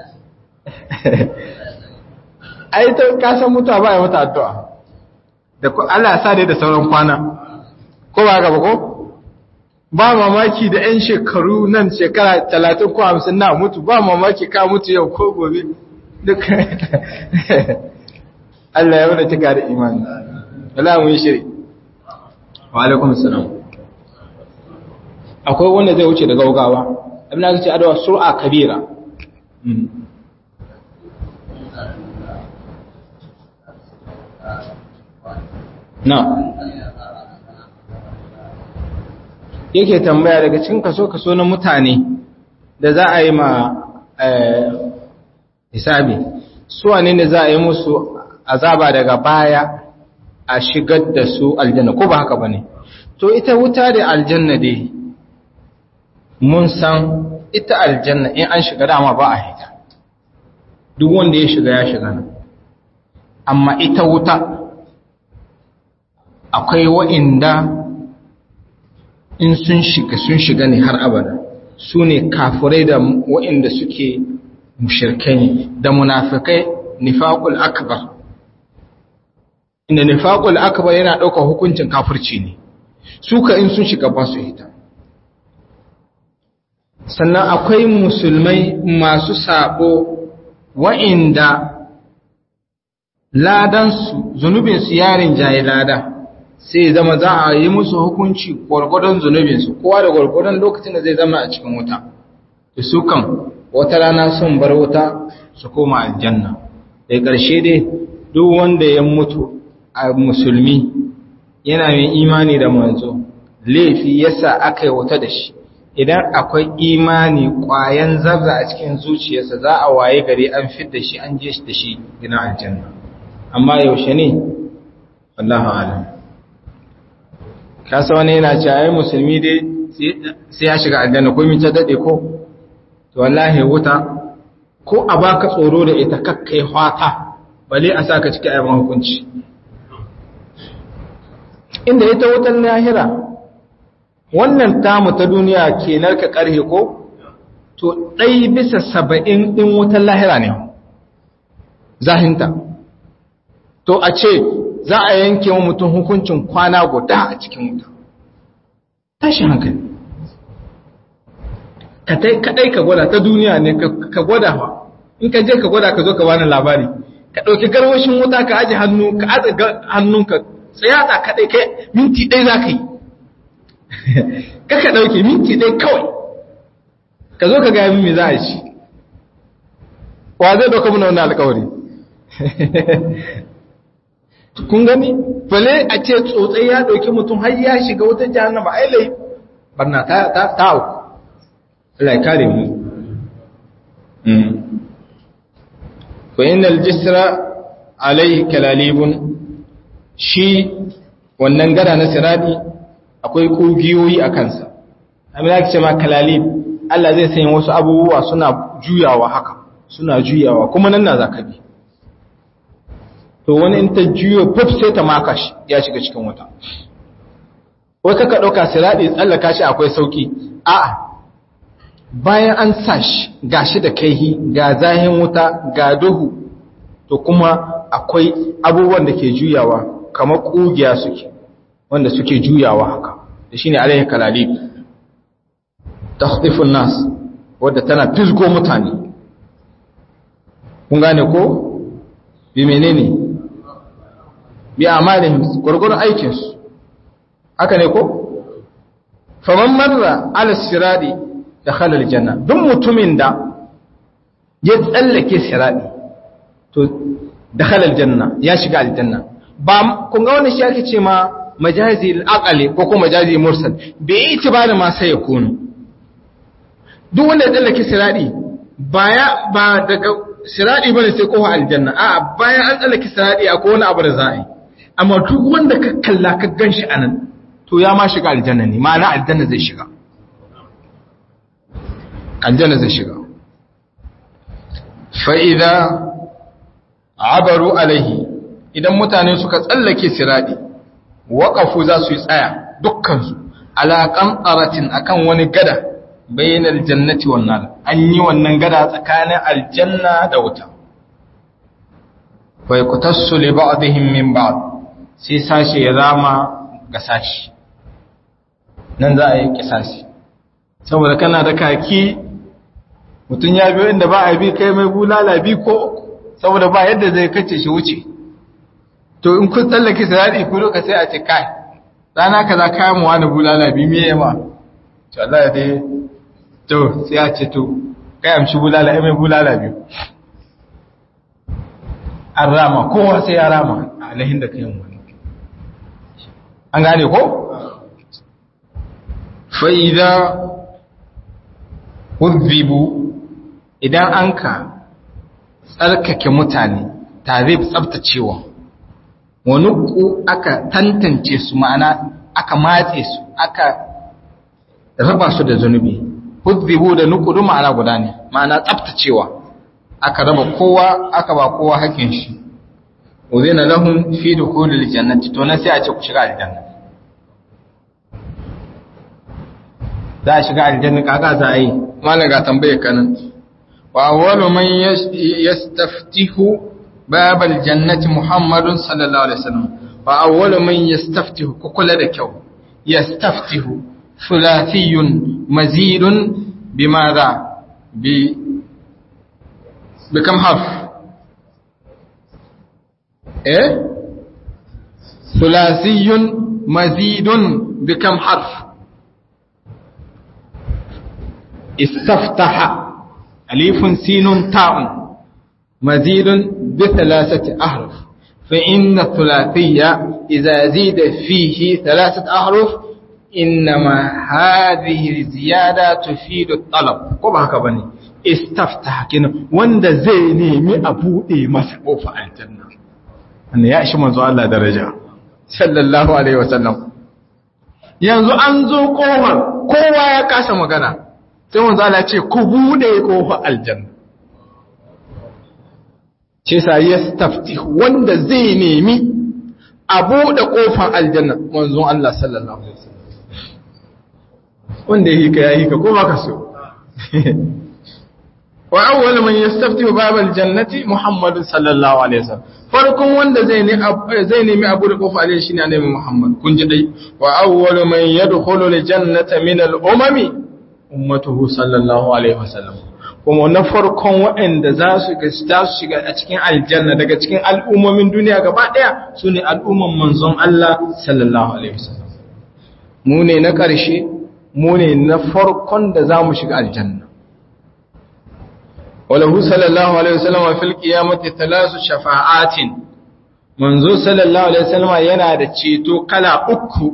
ai to ka san mutuwa ba ya mata addu'a da Allah ya sa dai da sauran kwana ko ba ga ba ko ba mamaki da 'yan shekaru nan shekara 30 ko 50 na mutu ba mamaki ka mutu yau ko gobe duk Allah ya wada cika da imani Allah mu yi shiri wa alaikum salam akwai wanda zai wuce da gaugawa abin da kace adawa sur'a kabira na yake tambaya daga cikin kaso na mutane da za a yi ma hisabi su wane ne za a yi musu azaba daga baya a shigar da su aljanna ko ba haka bane to ita wuta da aljanna dai mun san ita aljanna in an shiga dama ba a hita duk wanda ya shiga ya shiga nan amma ita wuta akwai wa'inda in sun shiga ne har abada su ne kafirai da wa'inda suke mushirkai da munafikai nifaqul akbar inda nifaqul akbar yana ɗaukar hukuncin kafirci ne su ka in sun shiga ba su hita sannan akwai musulmai masu sabo wa'inda ladansu zunubinsu yarin jayi lada sai zama za a yi musu hukunci gwargwadon zunubinsu kowa da gwargwadon lokacin da zai zama a cikin wuta da su kan wata rana sun bar wuta su koma aljanna da ƙarshe dai duk wanda ya mutu a musulmi yana mai imani da manzo laifi yasa aka yi wuta da shi idan akwai imani ƙwayan zarra a cikin zuciyarsa za a waye gari an fidda shi an je da shi gina aljanna amma yaushe ne wallahu alam kasa wani yana cewa ai musulmi dai sai ya shiga aljanna ko min ta dade ko to wallahi wuta ko a baka tsoro da ita kakkai hwata bale a saka cikin ayyukan hukunci inda ita wutan lahira wannan tamu ta duniya ke narka karhe ko to 1/70 din wutan lahira ne zahinta to a ce za a yanke wa mutum hukuncin kwana guda a cikin wuta tashi hankali kadai ka gwada ta duniya ne ka gwada fa in ka je ka gwada ka zo ka bani labari ka ɗauki garwashin wuta ka aje hannu ka aje hannunka tsayata kadai kai minti ɗaya za ka yi ka ɗauki minti ɗaya kawai ka zo ka gaya min me za a ci wa zai ɗauka muna wannan alƙawari kun gani bale a ce tsotsai ya ɗauki mutum har ya shiga wutar jahannama ai lai barna ta auku Allah ya kare mu fa innal jisra alayhi kalalibun shi wannan gada na siradi akwai kugiyoyi a kansa amma yake ce ma kalalib Allah zai sanya wasu abubuwa suna juyawa haka suna juyawa kuma nan na zaka bi to wani in ta juyo pop sai ta maka shi ya shiga cikin wuta wata ka dauka siradi tsallaka shi akwai sauki a'a bayan an sa shi gashi da kaihi ga zahin wuta ga duhu to kuma akwai abubuwan da ke juyawa kamar kugiya suke wanda suke juyawa haka da shine alaihi kalalib tahdifun nas wadda tana fisgo mutane kun gane ko bi menene bi amalin gurgurun aikin su haka ne ko faman marra ala siradi dakhala aljanna duk mutumin da ya tsallake siradi to dakhala aljanna ya shiga aljanna ba kun ga wannan shi ake ce ma majazi al-aqli ko kuma majazi mursal bai itibari ma sai ya kunu duk wanda ya tsallake siradi ba daga siradi bane sai kofa aljanna a bayan an tsallake siradi akwai wani abu da za a yi amma duk wanda ka kalla ka ganshi anan to ya ma shiga aljanna ne ma'ana aljanna zai shiga aljanna zai shiga fa idza abaru alaihi idan mutane suka tsallake siradi waqafu za su yi tsaya dukkan su ala qantaratin akan wani gada bainal jannati wan nar an yi wannan gada tsakanin aljanna da wuta fa yaqtasu li ba'dihim min ba'd sai sashi ya zama ga sashi nan za a yi kisasi saboda kana da kaki mutum ya biyo inda ba a bi kai mai bulala bi ko saboda ba yadda zai kace shi wuce to in kun tsallake sirari ku doka sai a ce kai rana kaza kayan mu wani bulala bi me yema to Allah ya dai to sai a ce to kai amshi bulala ai mai bulala bi an rama kowa sai ya rama alahin da kai mu an gane ko fa idza udhibu idan anka tsarkake mutane tare tsaftacewa wani ku aka tantance su ma'ana aka matse su aka raba su da zunubi hudhibu da nukudu ma'ana guda ne ma'ana tsaftacewa aka raba kowa aka ba kowa hakkin shi uzina lahum fi dukhulil jannati to na sai a ce ku shiga aljanna za a shiga aljanna kaga za a yi malam ga tambaye kanan wa awwalu man yastaftihu babal jannati muhammadun sallallahu alaihi wasallam wa awwalu man yastaftihu kula da kyau yastaftihu thulathiyun mazidun bimadha bi kam harf thulathiyun mazidun bi kam harf استفتح أليف سين تاء مزيد بثلاثة أحرف فإن الثلاثية إذا زيد فيه ثلاثة أحرف innama hadhihi ziyada tufidu talab ko ba haka bane istaftah kin wanda zai nemi a bude masa kofa aljanna wannan ya shi manzo Allah daraja sallallahu alaihi wasallam yanzu an zo kofar kowa ya kasa magana sai manzo Allah ya ce ku bude kofar aljanna ce sa yastaftih wanda zai nemi a bude kofar aljanna manzo Allah sallallahu alaihi wasallam wanda yake ka ko baka so wa awwal man yastaftihu babal jannati Muhammad sallallahu alaihi wasallam farkon wanda zai nemi abu da kofa alai shine annabi Muhammad kun ji dai wa awwal man yadkhulu al jannata min al umami ummatuhu sallallahu alaihi wasallam kuma na farkon waɗanda za su shiga a cikin aljanna daga cikin al'ummomin duniya gaba daya sune al'umman manzon Allah sallallahu alaihi wasallam mu ne na ƙarshe mu ne na farkon da za mu shiga aljanna walahu sallallahu alaihi wasallam fil qiyamati thalath shafa'atin manzo sallallahu alaihi wasallam yana da ceto kala uku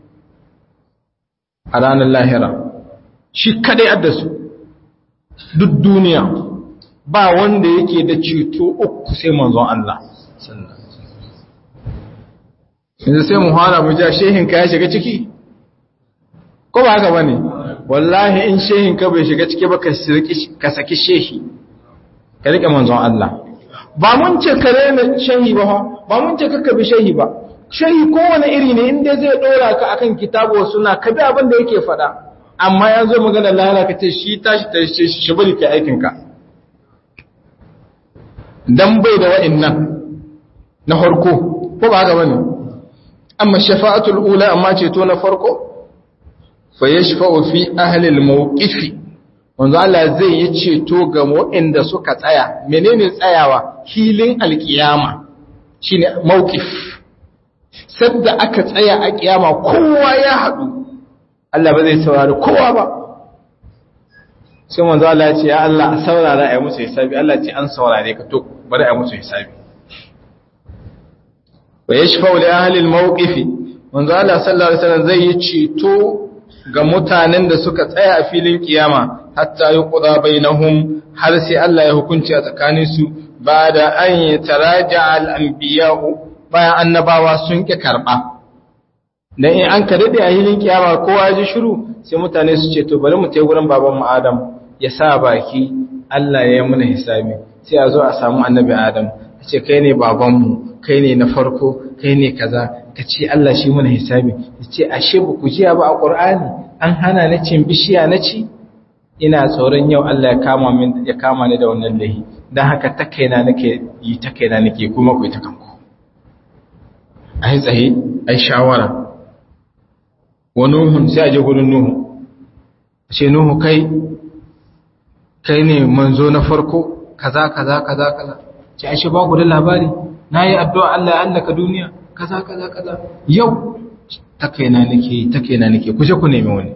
a ranar lahira shi kadai addasu duk duniya ba wanda yake da ceto uku sai manzon Allah sallallahu alaihi wasallam yanzu sai mu fara mu ja shehin ka ya shiga ciki ko ba haka bane wallahi in shehin ka bai shiga cike ba ka saki shehi ka rike manzon Allah ba mun ce kare na shehi ba mun ce kakka bi shehi ba shehi kowane iri ne inda zai dora ka akan kitabu wa sunna ka bi abin da yake faɗa amma yanzu magana lalaka ka ce shi tashi shi bari kai aikin ka dan bai da wa'annan na farko ko ba haka bane amma shafa'atul ula amma ce to na farko fayashfa'u fi ahli al-mawqif wanda Allah zai yi ceto ga waɗanda suka tsaya menene tsayawa hilin alkiyama shine mawqif sadda aka tsaya a kiyama kowa ya hadu Allah ba zai saurari kowa ba sai manzo Allah ya ce ya Allah a saurara ayi musu hisabi Allah ya ce an saurare ka to bari ayi musu hisabi fayashfa'u li ahli al-mawqif manzo Allah sallallahu alaihi wasallam zai yi ceto ga mutanen da suka tsaya a filin kiyama hatta yi ƙuda bai har sai Allah ya hukunci a tsakaninsu ba da an yi taraja al'ambiya'u bayan annabawa sun ƙi karɓa. Dan in an ka daɗe a filin kiyama kowa ji shiru sai mutane su ce to bari mu tai wurin babanmu Adam ya sa baki Allah ya yi mana hisabi sai a zo a samu annabi Adam a ce kai ne babanmu kai ne na farko kai ne kaza ka ce Allah shi mana hisabi ya ce ashe ba ku jiya ba a ƙur'ani an hana na cin bishiya na ci ina tsoron yau Allah ya kama ni da wannan lahi don haka ta kaina nake kuma ku yi ta kanku ai tsaye ai shawara wa nuhun sai a je gudun nuhu a ce nuhu kai ne manzo na farko kaza ce ashe ba ku da labari na yi addu'a Allah ya allaka duniya kaza yau ta kaina nake kuje ku nemi wani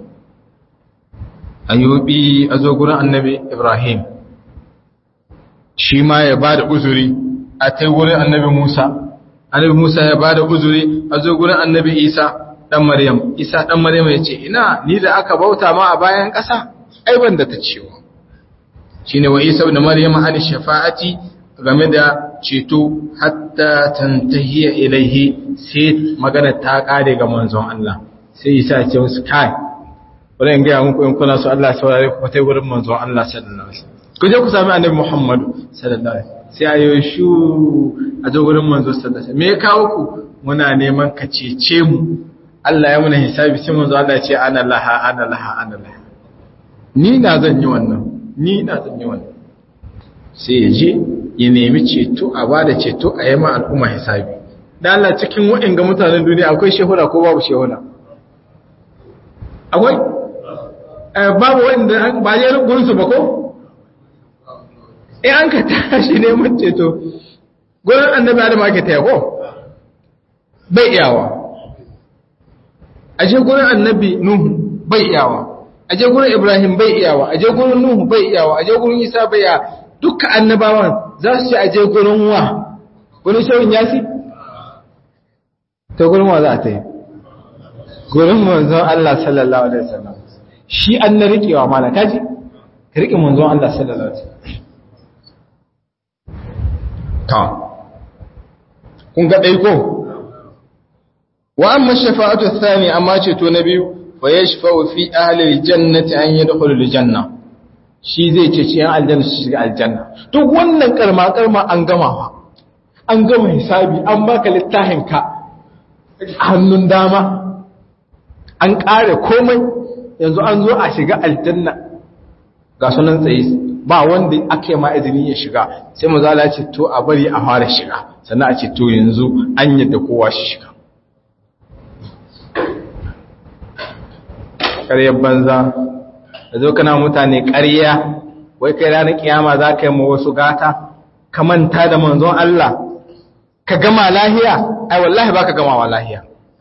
ayyubi a zo gurin annabi Ibrahim shi ma ya ba da uzuri a tai gurin annabi Musa ya ba da uzuri a zo gurin annabi Isa dan Maryam ya ce ina ni da aka bauta ma a bayan ƙasa ai ban da ta ciwo shine wa Isa ibn Maryam an shafa'ati game da ceto hatta tantahiya ilaihi sai magana ta kare ga manzon Allah sai Isa ce musu kai bari in ga muku in kuna so Allah ya saurare ku tai gurin manzon Allah sallallahu alaihi wasallam ku je ku sami annabi Muhammad sallallahu alaihi wasallam sai ayo shu a je gurin manzon sallallahu alaihi wasallam me ya kawo ku muna neman ka cece mu Allah ya muna hisabi sai manzon Allah ya ce ana laha ni na zan yi wannan sai ya je ya nemi ceto a ba da ceto a yi ma al'umma hisabi da Allah cikin waɗanda mutanen duniya akwai shehuna ko babu shehuna akwai babu waɗanda ba ya gurinsu ba ko an ka tashi neman ceto gurin annabi adam ake taya ko bai iyawa aje gurin annabi nuhu bai iyawa aje gurin ibrahim bai iyawa aje gurin nuhu bai iyawa aje gurin isa bai iyawa dukkan annabawan za su ce aje gurin wa gurin shawin yasi ta gurin wa za a ta yi gurin manzon Allah sallallahu alaihi wasallam shi an na riƙewa mala kaji ka riƙe manzon Allah sallallahu alaihi wasallam ta kun ga dai ko wa amma shafa'atu thani amma ce to na biyu fa yashfa'u fi ahli aljannati an yadkhulu aljanna shi zai ce ciyan aljanna su shiga aljanna duk wannan karma an gamawa an gama hisabi an baka littafin ka hannun dama an ƙare komai yanzu an zo a shiga aljanna ga sunan tsaye ba wanda ake ma izini ya shiga sai mu zala ce to a bari a fara shiga sannan a ce to yanzu an yadda kowa shi shiga ƙaryar banza da zo kana mutane ƙarya wai kai ranar kiyama za ka yi ma wasu gata ka manta da manzon Allah ka gama lahiya ai wallahi ba ka gama wa lahiya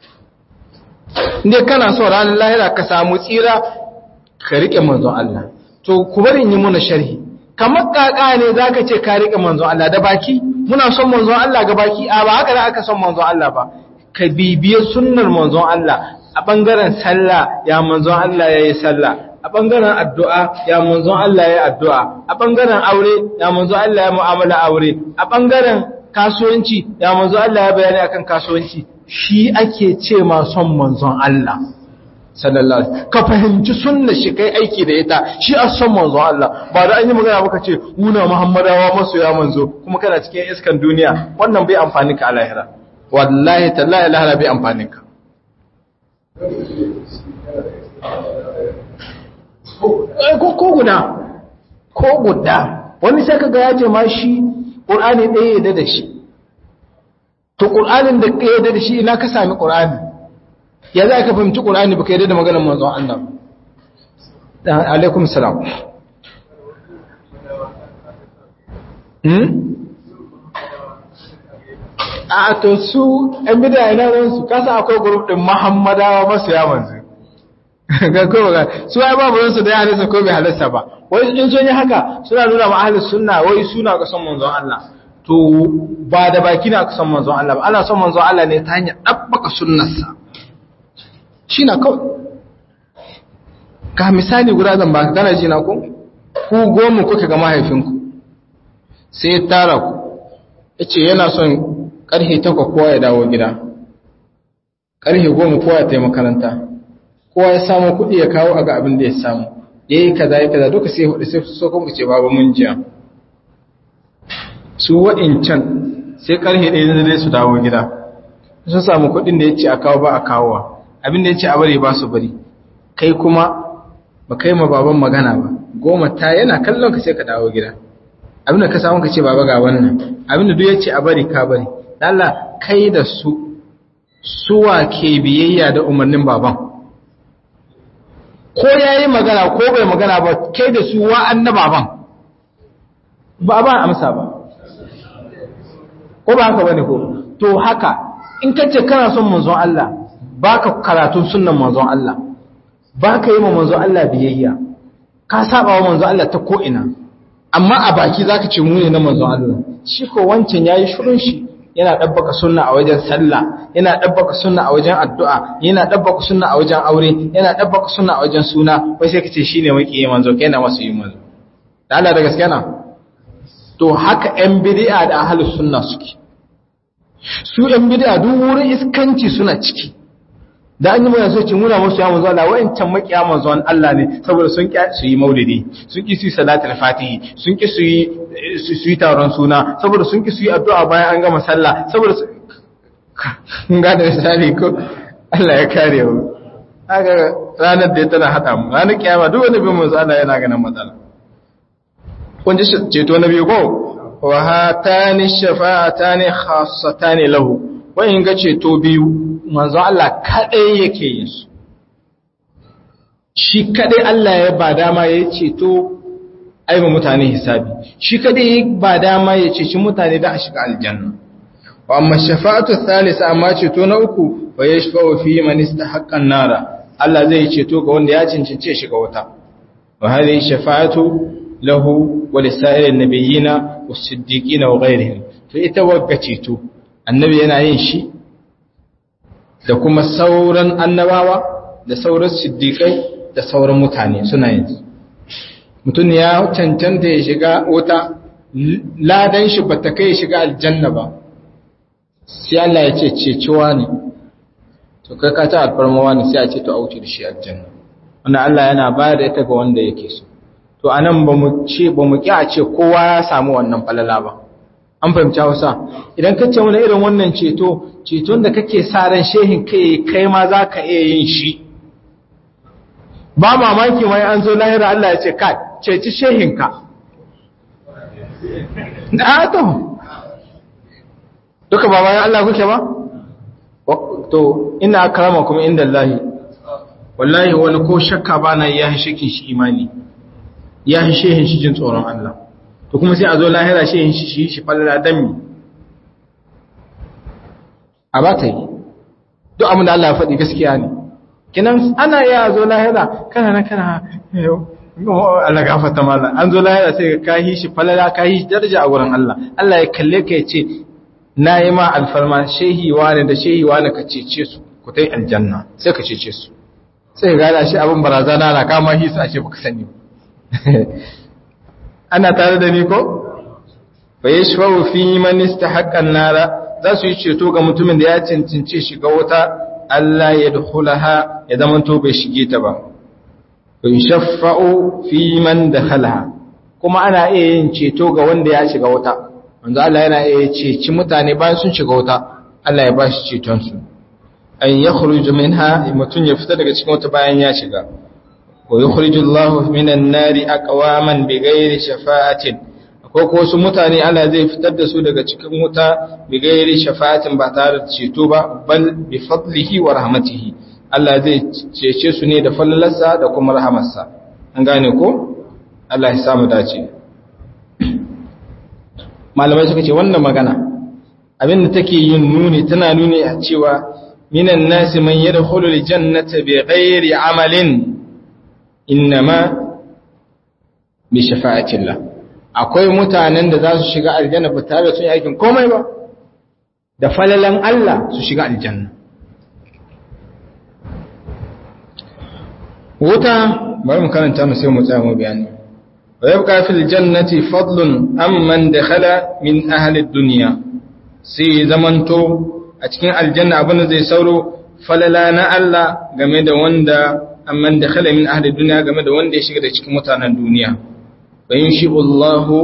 inda kana so ranar lahira ka samu tsira ka riƙe manzon Allah to ku bari yi muna sharhi kamar kaka ne za ka ce ka riƙe manzon Allah da baki muna son manzon Allah ga baki a ba haka da aka son manzon Allah ba ka bibiye sunnar manzon Allah a ɓangaren sallah ya manzon Allah ya yi sallah a ɓangaren addu'a ya manzon Allah ya yi addu'a a ɓangaren aure ya manzon Allah ya mu'amala aure a ɓangaren kasuwanci ya manzon Allah ya bayani akan kasuwanci shi ake ce ma son manzon Allah sallallahu alaihi ka fahimci sunnar shi kai aiki da ita shi a son manzon Allah ba da an yi magana baka ce muna muhammadawa masoya manzo kuma kana cikin iskan duniya wannan bai amfani ka a lahira wallahi tallahi lahira bai amfani ka ko guda wani sai kaga ya ce ma shi Qur'ani ɗaya yadda da shi to Qur'anin da ka yadda da shi ina ka sami Qur'ani ya za ka fahimci Qur'ani baka yadda da maganar manzon Allah alaikum salam a to su ɗan bid'a ina ran su kasa akwai group din Muhammadawa masoya manzo ga ko ga su ai babu ransu da ya halasta ko bai halasta ba wai in sun yi haka suna nuna ma ahlus sunna wai suna ga son manzon Allah to ba da baki na ka son manzon Allah ba ana son manzon Allah ne ta hanyar dabbaka sunnarsa shi na kawai ka misali guda zan baka kana ji na ku goma kuka ga mahaifinku sai tara ku yace yana son karhe 8 kowa ya dawo gida karhe 10 kowa ya tafi makaranta kowa ya samu kuɗi ya kawo aga abin da ya samu yayi kaza yayi kaza duka sai hudu sai so kuma ce baba mun jiya su wa'incan sai karhe 1 zai su dawo gida sun samu kuɗin da yace a kawo ba a kawowa abin da yace a bari ba su bari kai kuma ba kai ma baban magana ba goma ta yana kallon ka sai ka dawo gida abin da ka samu ka ce baba ga wannan abin da duk yace a bari ka bari Allah kai da su suwa ke biyayya da umarnin baban ko yayi magana ko bai magana ba kai da su wa annababan baban amsa ba ko ba haka bane ko to haka in kace kana son manzon Allah baka karatun sunnan manzon Allah baka yi ma manzon Allah biyayya ka saba wa manzon Allah ta ko ina amma a baki zaka ce mu ne na manzon Allah shi ko wancan yayi shirun shi yana dabbaka sunna a wajen sallah yana dabbaka sunna a wajen addu'a yana dabbaka sunna a wajen aure yana dabbaka sunna a wajen suna wai sai kace shine maki manzo kai na masu yi manzo da Allah da gaskiya na to haka ɗan bid'a da ahlus sunna suke su ɗan bid'a duk wurin iskanci suna ciki da an yi mana so ce muna musu ya manzo Allah wa'ancan makiya manzo Allah ne saboda sun ki su yi maulidi sun ki su yi salatul fatihi sun ki su yi taron suna saboda sun ki su yi addu'a bayan an gama sallah saboda kun ga da misali ko Allah ya kare mu haka ranar da tana hada mu ranar kiyama duk wanda bin manzo Allah yana ganin matsala kun ji ceto na biyu ko wa hatani shafa'atani khassatani lahu wa in ga ceto biyu manzo Allah kadai yake yin su shi kadai Allah ya ba dama ya ceto aiba mutane hisabi shi kadai ba dama ya ceci mutane da a shiga aljanna wa amma shafa'atu thalitha amma ceto na uku fa yashfa'u fi man istahaqqa an-nara Allah zai ceto ga wanda ya cincince shiga wuta wa hadhihi shafa'atu lahu wa lisa'il an-nabiyina was-siddiqina wa ghayrihim to ita wagga ceto annabi yana yin shi da kuma sauran annabawa da sauran siddiqai da sauran mutane suna yin mutum ya cancanta ya shiga wuta ladan shi bata kai shiga aljanna ba sai Allah ya ce cecewa ne to kai ka ta alfarmawa ne sai a ce to a wuce da shi aljanna wannan Allah yana bayar da ita ga wanda yake so to anan ba mu ki a ce kowa ya samu wannan falala ba an fahimci Hausa idan ka ce wani irin wannan ceton da kake sa ran shehin kai ma za ka iya yin shi ba mamaki mai an zo lahira Allah ya ce kai ceci shehinka na to duka ba bayan Allah kuke ba to ina akramakum inda Allah wallahi wani ko shakka bana ya shikin shi imani ya shehin shi jin tsoron Allah to kuma sai a zo lahira shehin shi falala dami a ba ta yi duk abin da Allah ya faɗi gaskiya ne kinan ana iya zo lahira kana Allah gafarta mallan an zo lahira sai ka yi shi falala ka yi daraja a wurin Allah Allah ya kalle ka ya ce na yi ma alfarma shehi wani da shehi wani ka cece su ku tai aljanna sai ka cece su sai ga da shi abin barazana na kama hisa a ce baka sani ana tare da ni ko fa yashfa'u fi man istahaqqa an-nara za su yi ceto ga mutumin da ya cancanci shiga wuta Allah ya dukhulaha ya zama to bai shige ta ba fa yashfa'u fi man dakhalaha kuma ana iya yin ceto ga wanda ya shiga wuta wanda Allah yana iya ceci mutane bayan sun shiga wuta Allah ya ba shi ceton su an yakhruju minha mutun ya fita daga cikin wuta bayan ya shiga wa yukhrijullahu minan nari aqwaman bighairi shafa'atin ko wasu mutane Allah zai fitar da su daga cikin wuta bighairi shafa'atin ba tare da ceto ba bal bi fadlihi wa rahmatihi Allah zai cece su ne da fallalarsa da kuma rahamarsa an gane ko Allah ya samu dace malamai suka ce wannan magana abinda take yin nuni tana nuni a cewa minan nasi man yadkhulu aljannata bighairi amalin innama bi shafa'atillah akwai mutanen da za su shiga aljanna ba tare da sun yi aikin komai ba da falalan Allah su shiga aljanna wuta bari mu karanta mu sai mu tsaya mu bayani wa yabqa fil jannati fadlun amman dakhala min ahli ad-dunya sai zamanto a cikin aljanna abin da zai sauro falala na Allah game da wanda amman dakhala min ahli ad-dunya game da wanda ya shiga da cikin mutanen duniya fa yunshi'u Allahu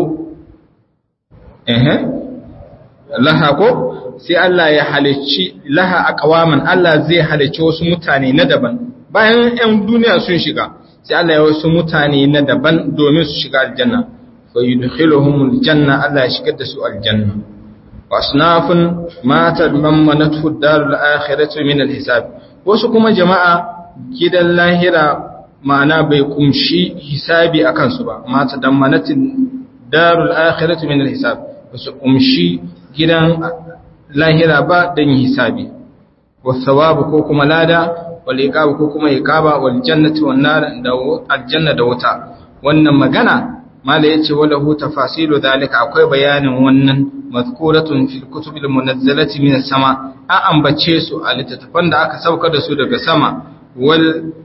laha ko sai Allah ya halicci laha aqwaman Allah zai halicci wasu mutane na daban bayan ƴan duniya sun shiga sai Allah ya wasu mutane na daban domin su shiga aljanna fa yudkhiluhumul janna Allah ya shigar da su aljanna wasnafun ma tadammanatu ad-darul akhiratu min al-hisab wasu kuma jama'a gidan lahira ma'ana bai kumshi hisabi akan su ba ma tadammanatu darul akhiratu min al-hisab wasu kumshi gidan lahira ba dan hisabi wasawabu ko kuma lada wal iqabu ko kuma iqaba wal jannati wan nar da aljanna da wuta wannan magana mala yace walahu tafasilu zalika akwai bayanin wannan mazkuratun fil kutubil munazzalati min as-sama a ambace su a littattafan da aka sauka da su daga sama wal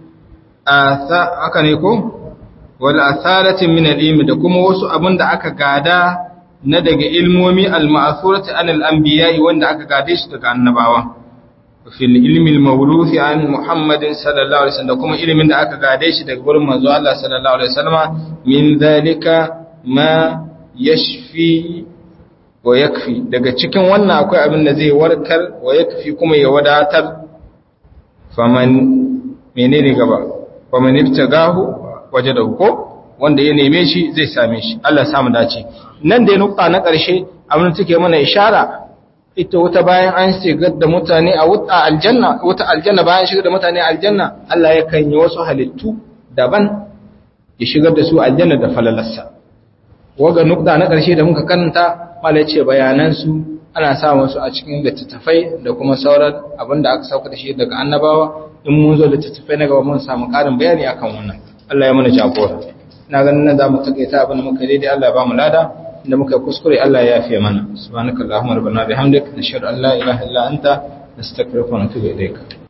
aka ne ko wal atharatin min al-ilmi da kuma wasu abinda aka gada na daga ilmomi al-ma'thurati anil anbiya'i wanda aka gade shi daga annabawa fil ilmi al-mawruthi an Muhammadin sallallahu alaihi wasallam kuma ilimin da aka gade shi daga gurin manzo Allah sallallahu alaihi wasallam min zalika ma yashfi wa yakfi daga cikin wannan akwai abin da zai warkar wa yakfi kuma ya wadatar faman menene gaba faman ibtagahu wajadahu ko wanda ya neme shi zai same shi Allah ya samu dace nan da nukta na ƙarshe abin da take mana ishara ita wuta bayan an shigar da mutane a wuta aljanna bayan shigar da mutane aljanna Allah ya kan yi wasu halittu daban ya shigar da su aljanna da falalarsa waga nukta na ƙarshe da muka karanta mala ce bayanan su ana samun su a cikin littattafai da kuma sauran abin da aka sauka da shi daga annabawa in mun zo littattafai na gaba mun samu ƙarin bayani akan wannan Allah ya mana jagora ina ganin nan za mu takaita abin da muka daidai Allah ya ba mu lada inda muka kuskure Allah ya yafe mana subhanakallahumma rabbana bihamdika nashhadu an la ilaha illa anta nastaghfiruka wa natubu ilayk